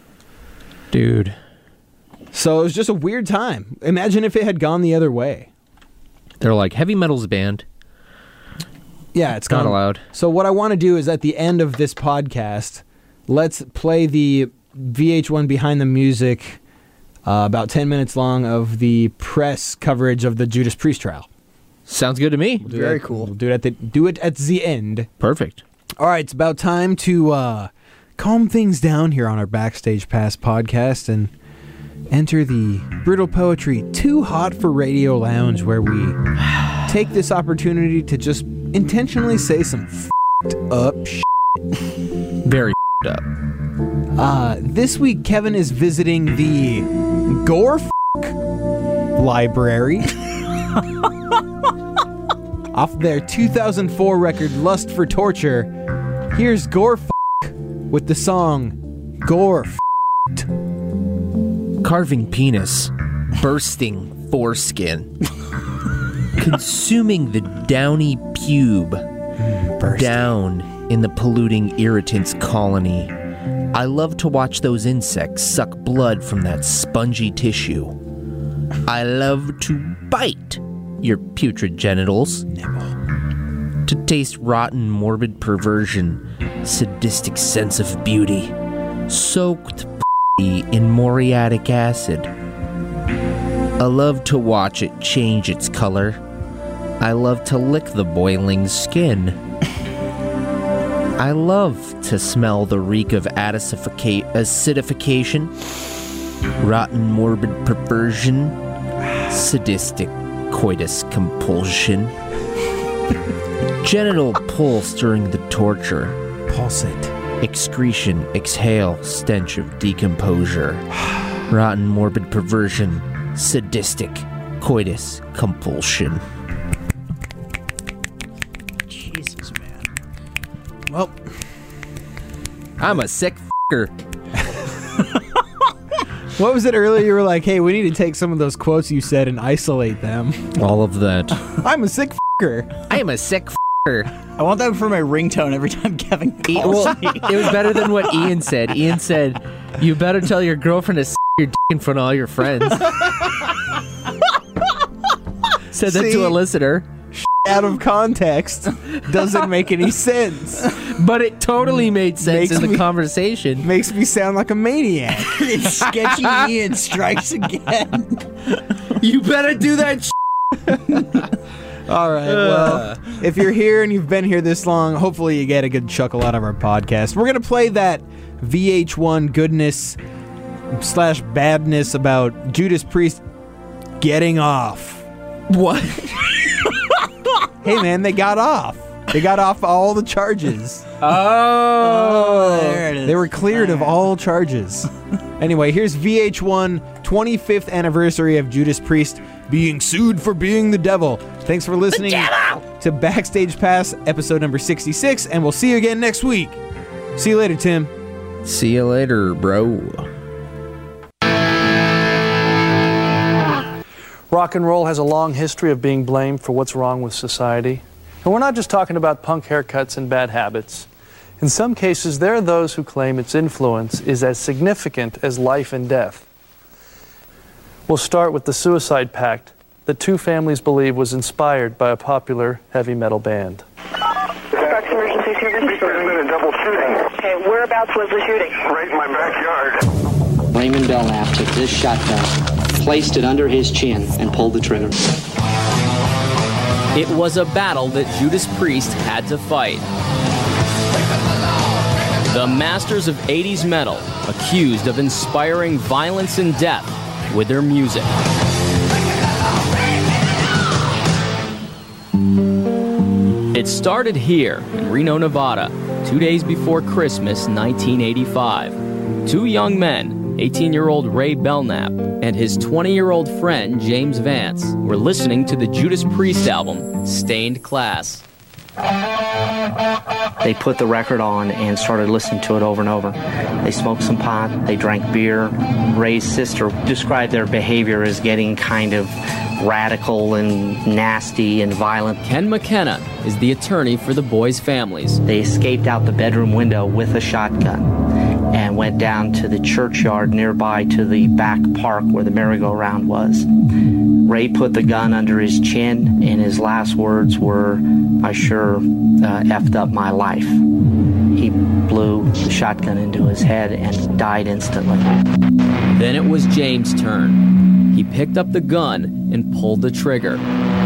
Dude. So it was just a weird time. Imagine if it had gone the other way. They're like, heavy metal's banned. Yeah, it's not gone. allowed. So what I want to do is at the end of this podcast, let's play the V H one Behind the Music, uh, about ten minutes long, of the press coverage of the Judas Priest trial. Sounds good to me. We'll Very that, cool. We'll do it at the do it at the end. Perfect. All right, it's about time to uh, calm things down here on our Backstage Pass podcast and enter the Brittle Poetry Too Hot for Radio Lounge, where we take this opportunity to just intentionally say some f***ed up shit. Very f***ed up. Uh, this week, Kevin is visiting the Gore f*** Library. Off their two thousand four record, Lust for Torture, here's Gore f*** with the song Gore f***. Carving penis, bursting foreskin, consuming the downy pube Bursting. down in the polluting irritants colony. I love to watch those insects suck blood from that spongy tissue. I love to bite your putrid genitals. Nibble. To taste rotten, morbid perversion, sadistic sense of beauty, soaked in muriatic acid. I love to watch it change its color. I love to lick the boiling skin. I love to smell the reek of acidifica- acidification, rotten morbid perversion, sadistic coitus compulsion. Genital pulse during the torture. Pulsate. Excretion, exhale, stench of decomposure. Rotten morbid perversion, sadistic coitus compulsion. Jesus, man. Well, I'm a sick f***er. What was it earlier? You were like, hey, we need to take some of those quotes you said and isolate them. All of that. I'm a sick f***er. I am a sick f***er. I want that for my ringtone every time Kevin calls well, me. It was better than what Ian said. Ian said, you better tell your girlfriend to s*** your d*** in front of all your friends. Said that See? to a listener. Out of context doesn't make any sense. But it totally made sense Makes in the me- conversation. Makes me sound like a maniac. It's Sketchy Ian strikes again. You better do that sh- All right, well, if you're here and you've been here this long, hopefully you get a good chuckle out of our podcast. We're going to play that V H one goodness slash badness about Judas Priest getting off. What? Hey, man, they got off. They got off all the charges. Oh. There it is. They were cleared of all charges. Anyway, here's V H one twenty-fifth anniversary of Judas Priest being sued for being the devil. Thanks for listening to Backstage Pass, episode number sixty-six, and we'll see you again next week. See you later, Tim. See you later, bro. Rock and roll has a long history of being blamed for what's wrong with society. And we're not just talking about punk haircuts and bad habits. In some cases, there are those who claim its influence is as significant as life and death. We'll start with the Suicide Pact that two families believe was inspired by a popular heavy metal band. Dispatch emergency service. There's been a double shooting. Okay, whereabouts was the shooting? Right in my backyard. Raymond Belknap took this shotgun, placed it under his chin, and pulled the trigger. It was a battle that Judas Priest had to fight. The masters of eighties metal, accused of inspiring violence and death with their music. It started here in Reno, Nevada, two days before Christmas, nineteen eighty-five. Two young men, eighteen-year-old Ray Belknap and his twenty-year-old friend James Vance, were listening to the Judas Priest album, Stained Class. They put the record on and started listening to it over and over. They smoked some pot, they drank beer. Ray's sister described their behavior as getting kind of radical and nasty and violent. Ken McKenna is the attorney for the boys' families. They escaped out the bedroom window with a shotgun and went down to the churchyard nearby to the back park where the merry-go-round was. Ray put the gun under his chin, and his last words were, "I sure uh, effed up my life." He blew the shotgun into his head and died instantly. Then it was James' turn. He picked up the gun and pulled the trigger.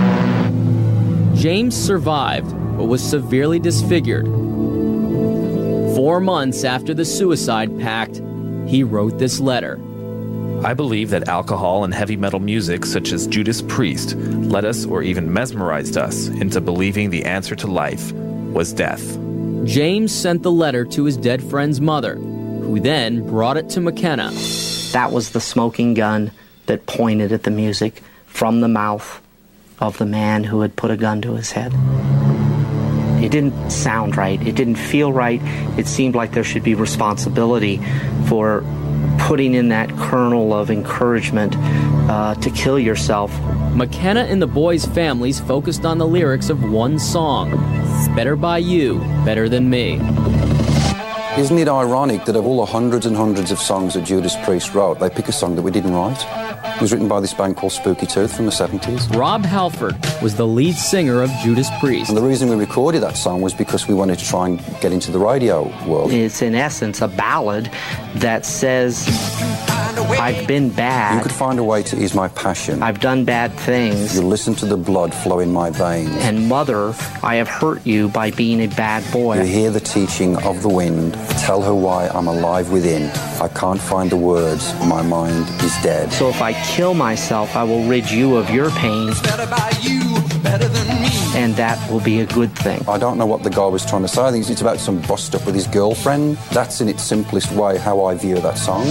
James survived, but was severely disfigured. Four months after the Suicide Pact, he wrote this letter. I believe that alcohol and heavy metal music such as Judas Priest led us or even mesmerized us into believing the answer to life was death. James sent the letter to his dead friend's mother, who then brought it to McKenna. That was the smoking gun that pointed at the music from the mouth of the man who had put a gun to his head. It didn't sound right. It didn't feel right. It seemed like there should be responsibility for putting in that kernel of encouragement uh, to kill yourself. McKenna and the boys' families focused on the lyrics of one song, Better By You, Better Than Me. Isn't it ironic that of all the hundreds and hundreds of songs that Judas Priest wrote, they pick a song that we didn't write? It was written by this band called Spooky Tooth from the seventies. Rob Halford was the lead singer of Judas Priest. And the reason we recorded that song was because we wanted to try and get into the radio world. It's in essence a ballad that says, I've been bad. You could find a way to ease my passion. I've done bad things. You listen to the blood flow in my veins. And mother, I have hurt you by being a bad boy. You hear the teaching of the wind. Tell her why I'm alive within. I can't find the words. My mind is dead. So if I kill myself, I will rid you of your pain. Better by you, better than me. and that will be a good thing. I don't know what the guy was trying to say. I think it's about some bust up with his girlfriend. That's in its simplest way how I view that song.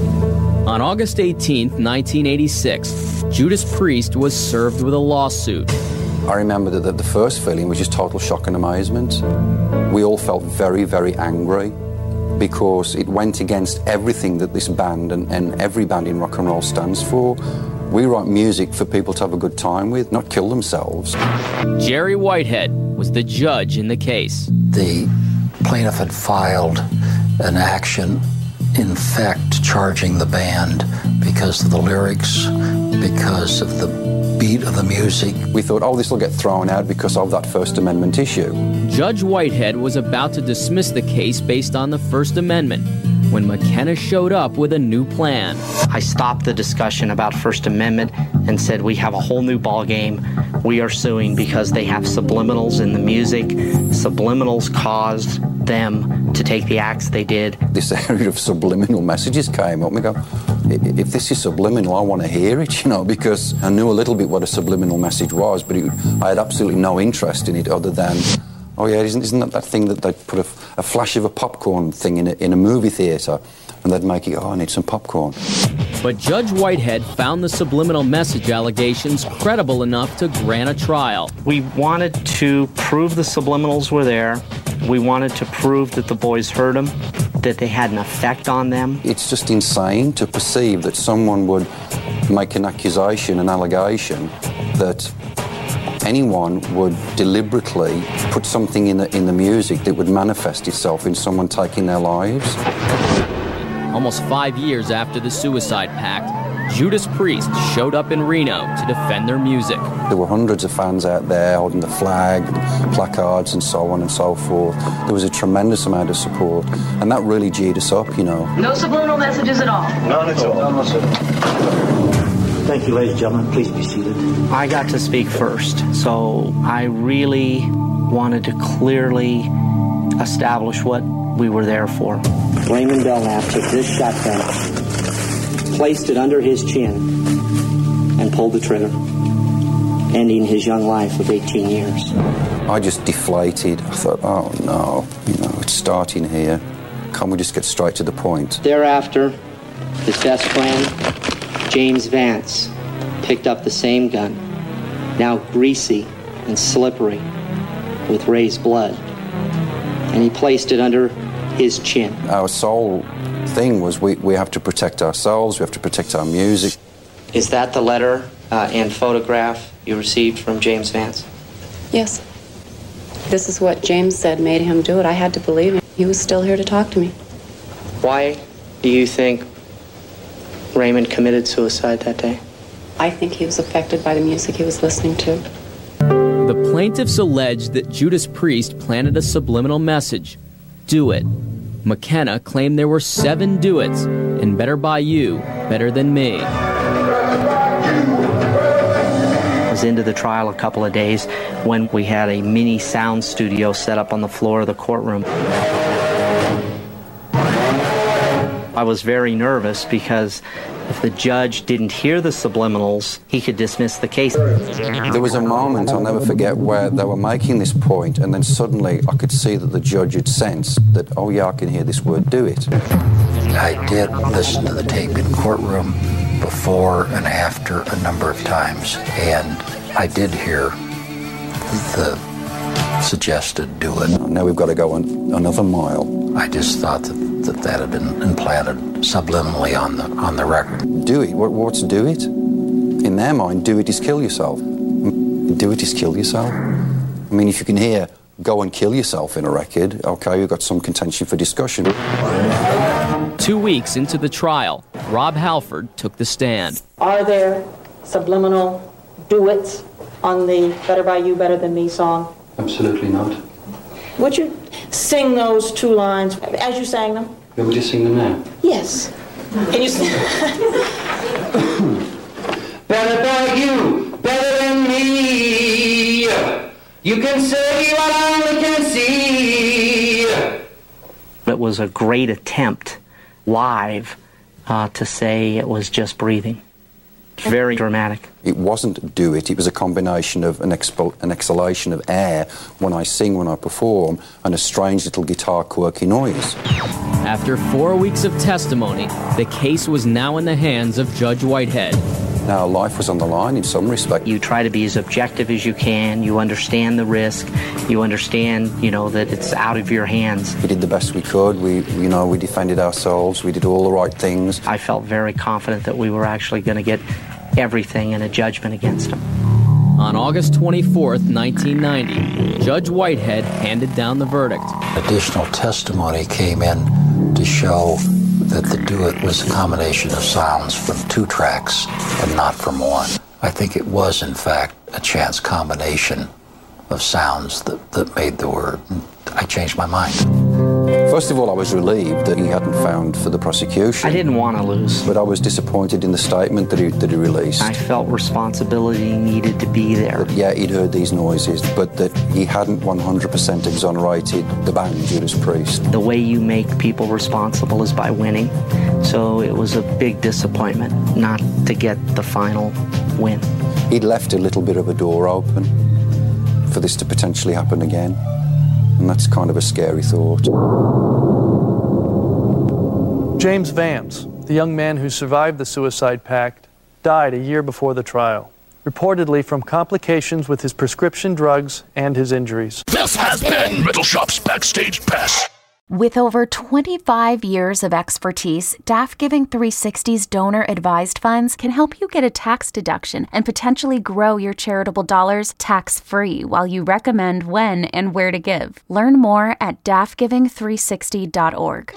On August eighteenth, nineteen eighty-six, Judas Priest was served with a lawsuit. I remember that the first feeling was just total shock and amazement. We all felt very, very angry because it went against everything that this band and, and every band in rock and roll stands for. We write music for people to have a good time with, not kill themselves. Jerry Whitehead was the judge in the case. The plaintiff had filed an action, in fact, charging the band because of the lyrics, because of the beat of the music. We thought, oh, this will get thrown out because of that First Amendment issue. Judge Whitehead was about to dismiss the case based on the First Amendment when McKenna showed up with a new plan. I stopped the discussion about First Amendment and said we have a whole new ballgame. We are suing because they have subliminals in the music. Subliminals caused them to take the acts they did. This area of subliminal messages came up. We go, if this is subliminal, I want to hear it, you know, because I knew a little bit what a subliminal message was, but it, I had absolutely no interest in it other than, oh yeah, isn't, isn't that that thing that they'd put a, a flash of a popcorn thing in a, in a movie theatre and they'd make it, oh, I need some popcorn. But Judge Whitehead found the subliminal message allegations credible enough to grant a trial. We wanted to prove the subliminals were there. We wanted to prove that the boys heard them, that they had an effect on them. It's just insane to perceive that someone would make an accusation, an allegation, that anyone would deliberately put something in the, in the music that would manifest itself in someone taking their lives. Almost five years after the suicide pact, Judas Priest showed up in Reno to defend their music. There were hundreds of fans out there holding the flag, placards and so on and so forth. There was a tremendous amount of support, and that really geared us up, you know. No subliminal messages at all? None at all. None Thank you, ladies and gentlemen. Please be seated. I got to speak first, so I really wanted to clearly establish what we were there for. Raymond Belknap took this shotgun, placed it under his chin, and pulled the trigger, ending his young life of eighteen years. I just deflated. I thought, oh no, you know, it's starting here. Can't we just get straight to the point? Thereafter, his best friend, James Vance, picked up the same gun, now greasy and slippery with Ray's blood, and he placed it under his chin. Our sole thing was we, we have to protect ourselves, we have to protect our music. Is that the letter uh, and photograph you received from James Vance? Yes. This is what James said made him do it. I had to believe him. He was still here to talk to me. Why do you think Raymond committed suicide that day? I think he was affected by the music he was listening to. The plaintiffs alleged that Judas Priest planted a subliminal message. Do it. McKenna claimed there were seven do-its, and Better By You, Better Than Me. I was into the trial a couple of days when we had a mini sound studio set up on the floor of the courtroom. I was very nervous because if the judge didn't hear the subliminals, he could dismiss the case. There was a moment, I'll never forget, where they were making this point, and then suddenly I could see that the judge had sensed that, oh yeah, I can hear this word, do it. I did listen to the tape in courtroom before and after a number of times, and I did hear the suggested do it. Now we've got to go on another mile. I just thought that that, that had been implanted subliminally on the on the record. Do it. What, what's do it? In their mind, do it is kill yourself. Do it is kill yourself. I mean, if you can hear go and kill yourself in a record, okay, you've got some contention for discussion. Two weeks into the trial, Rob Halford took the stand. Are there subliminal duets on the Better By You, Better Than Me song? Absolutely not. Would you sing those two lines as you sang them? Would you sing them now? Yes. Can you sing? Better by you, better than me. You can say what I only can see. It was a great attempt live uh, to say it was just breathing. Very dramatic. It wasn't do it, it was a combination of an, expo- an exhalation of air when I sing, when I perform, and a strange little guitar quirky noise. After four weeks of testimony, the case was now in the hands of Judge Whitehead. Now, life was on the line in some respect. You try to be as objective as you can. You understand the risk. You understand, you know, that it's out of your hands. We did the best we could. We, you know, we defended ourselves. We did all the right things. I felt very confident that we were actually going to get everything in a judgment against him. On August twenty-fourth, nineteen ninety, Judge Whitehead handed down the verdict. Additional testimony came in to show that the duet was a combination of sounds from two tracks and not from one. I think it was, in fact, a chance combination of sounds that, that made the word. I changed my mind. First of all, I was relieved that he hadn't found for the prosecution. I didn't want to lose. But I was disappointed in the statement that he, that he released. I felt responsibility needed to be there. That, yeah, he'd heard these noises, but that he hadn't one hundred percent exonerated the band Judas Priest. The way you make people responsible is by winning. So it was a big disappointment not to get the final win. He'd left a little bit of a door open for this to potentially happen again. And that's kind of a scary thought. James Vance, the young man who survived the suicide pact, died a year before the trial, reportedly from complications with his prescription drugs and his injuries. This has been Metal Shop's Backstage Pass. With over twenty-five years of expertise, Daft Giving three sixty's donor-advised funds can help you get a tax deduction and potentially grow your charitable dollars tax-free while you recommend when and where to give. Learn more at daft giving three sixty dot org.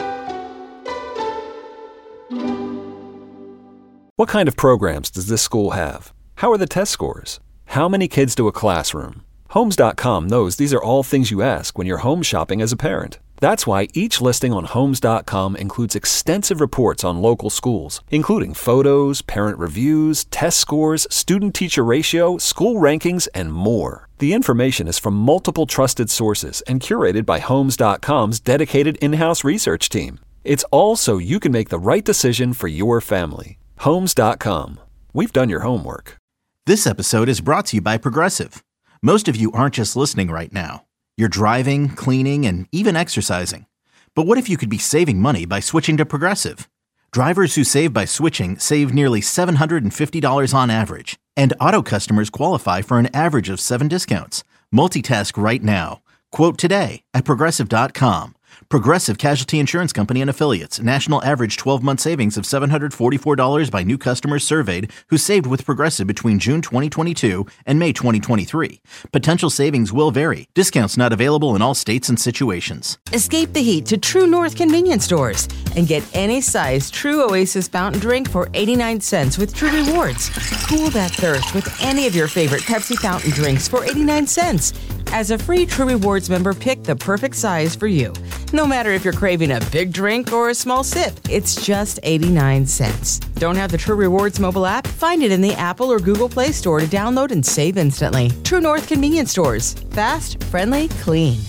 What kind of programs does this school have? How are the test scores? How many kids do a classroom? Homes dot com knows these are all things you ask when you're home shopping as a parent. That's why each listing on Homes dot com includes extensive reports on local schools, including photos, parent reviews, test scores, student-teacher ratio, school rankings, and more. The information is from multiple trusted sources and curated by Homes dot com's dedicated in-house research team. It's all so you can make the right decision for your family. Homes dot com. We've done your homework. This episode is brought to you by Progressive. Most of you aren't just listening right now. You're driving, cleaning, and even exercising. But what if you could be saving money by switching to Progressive? Drivers who save by switching save nearly seven hundred fifty dollars on average. And auto customers qualify for an average of seven discounts. Multitask right now. Quote today at Progressive dot com. Progressive Casualty Insurance Company and Affiliates. National average twelve-month savings of seven hundred forty-four dollars by new customers surveyed who saved with Progressive between June twenty twenty-two and May twenty twenty-three. Potential savings will vary. Discounts not available in all states and situations. Escape the heat to True North convenience stores and get any size True Oasis fountain drink for eighty-nine cents with True Rewards. Cool that thirst with any of your favorite Pepsi fountain drinks for eighty-nine cents. As a free True Rewards member, pick the perfect size for you. No matter if you're craving a big drink or a small sip, it's just eighty-nine cents. Don't have the True Rewards mobile app? Find it in the Apple or Google Play Store to download and save instantly. True North convenience stores. Fast, friendly, clean.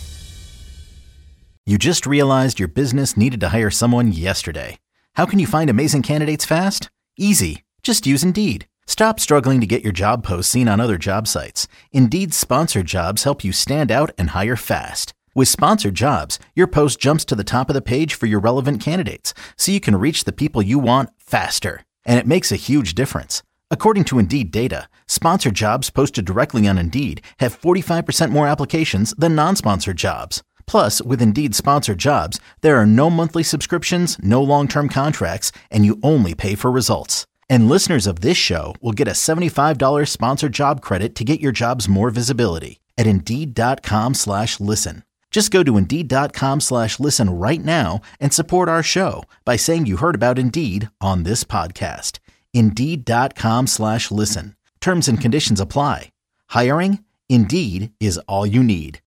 You just realized your business needed to hire someone yesterday. How can you find amazing candidates fast? Easy. Just use Indeed. Stop struggling to get your job posts seen on other job sites. Indeed's sponsored jobs help you stand out and hire fast. With sponsored jobs, your post jumps to the top of the page for your relevant candidates, so you can reach the people you want faster. And it makes a huge difference. According to Indeed data, sponsored jobs posted directly on Indeed have forty-five percent more applications than non-sponsored jobs. Plus, with Indeed sponsored jobs, there are no monthly subscriptions, no long-term contracts, and you only pay for results. And listeners of this show will get a seventy-five dollars sponsored job credit to get your jobs more visibility at Indeed.com slash listen. Just go to Indeed.com slash listen right now and support our show by saying you heard about Indeed on this podcast. Indeed.com slash listen. Terms and conditions apply. Hiring? Indeed is all you need.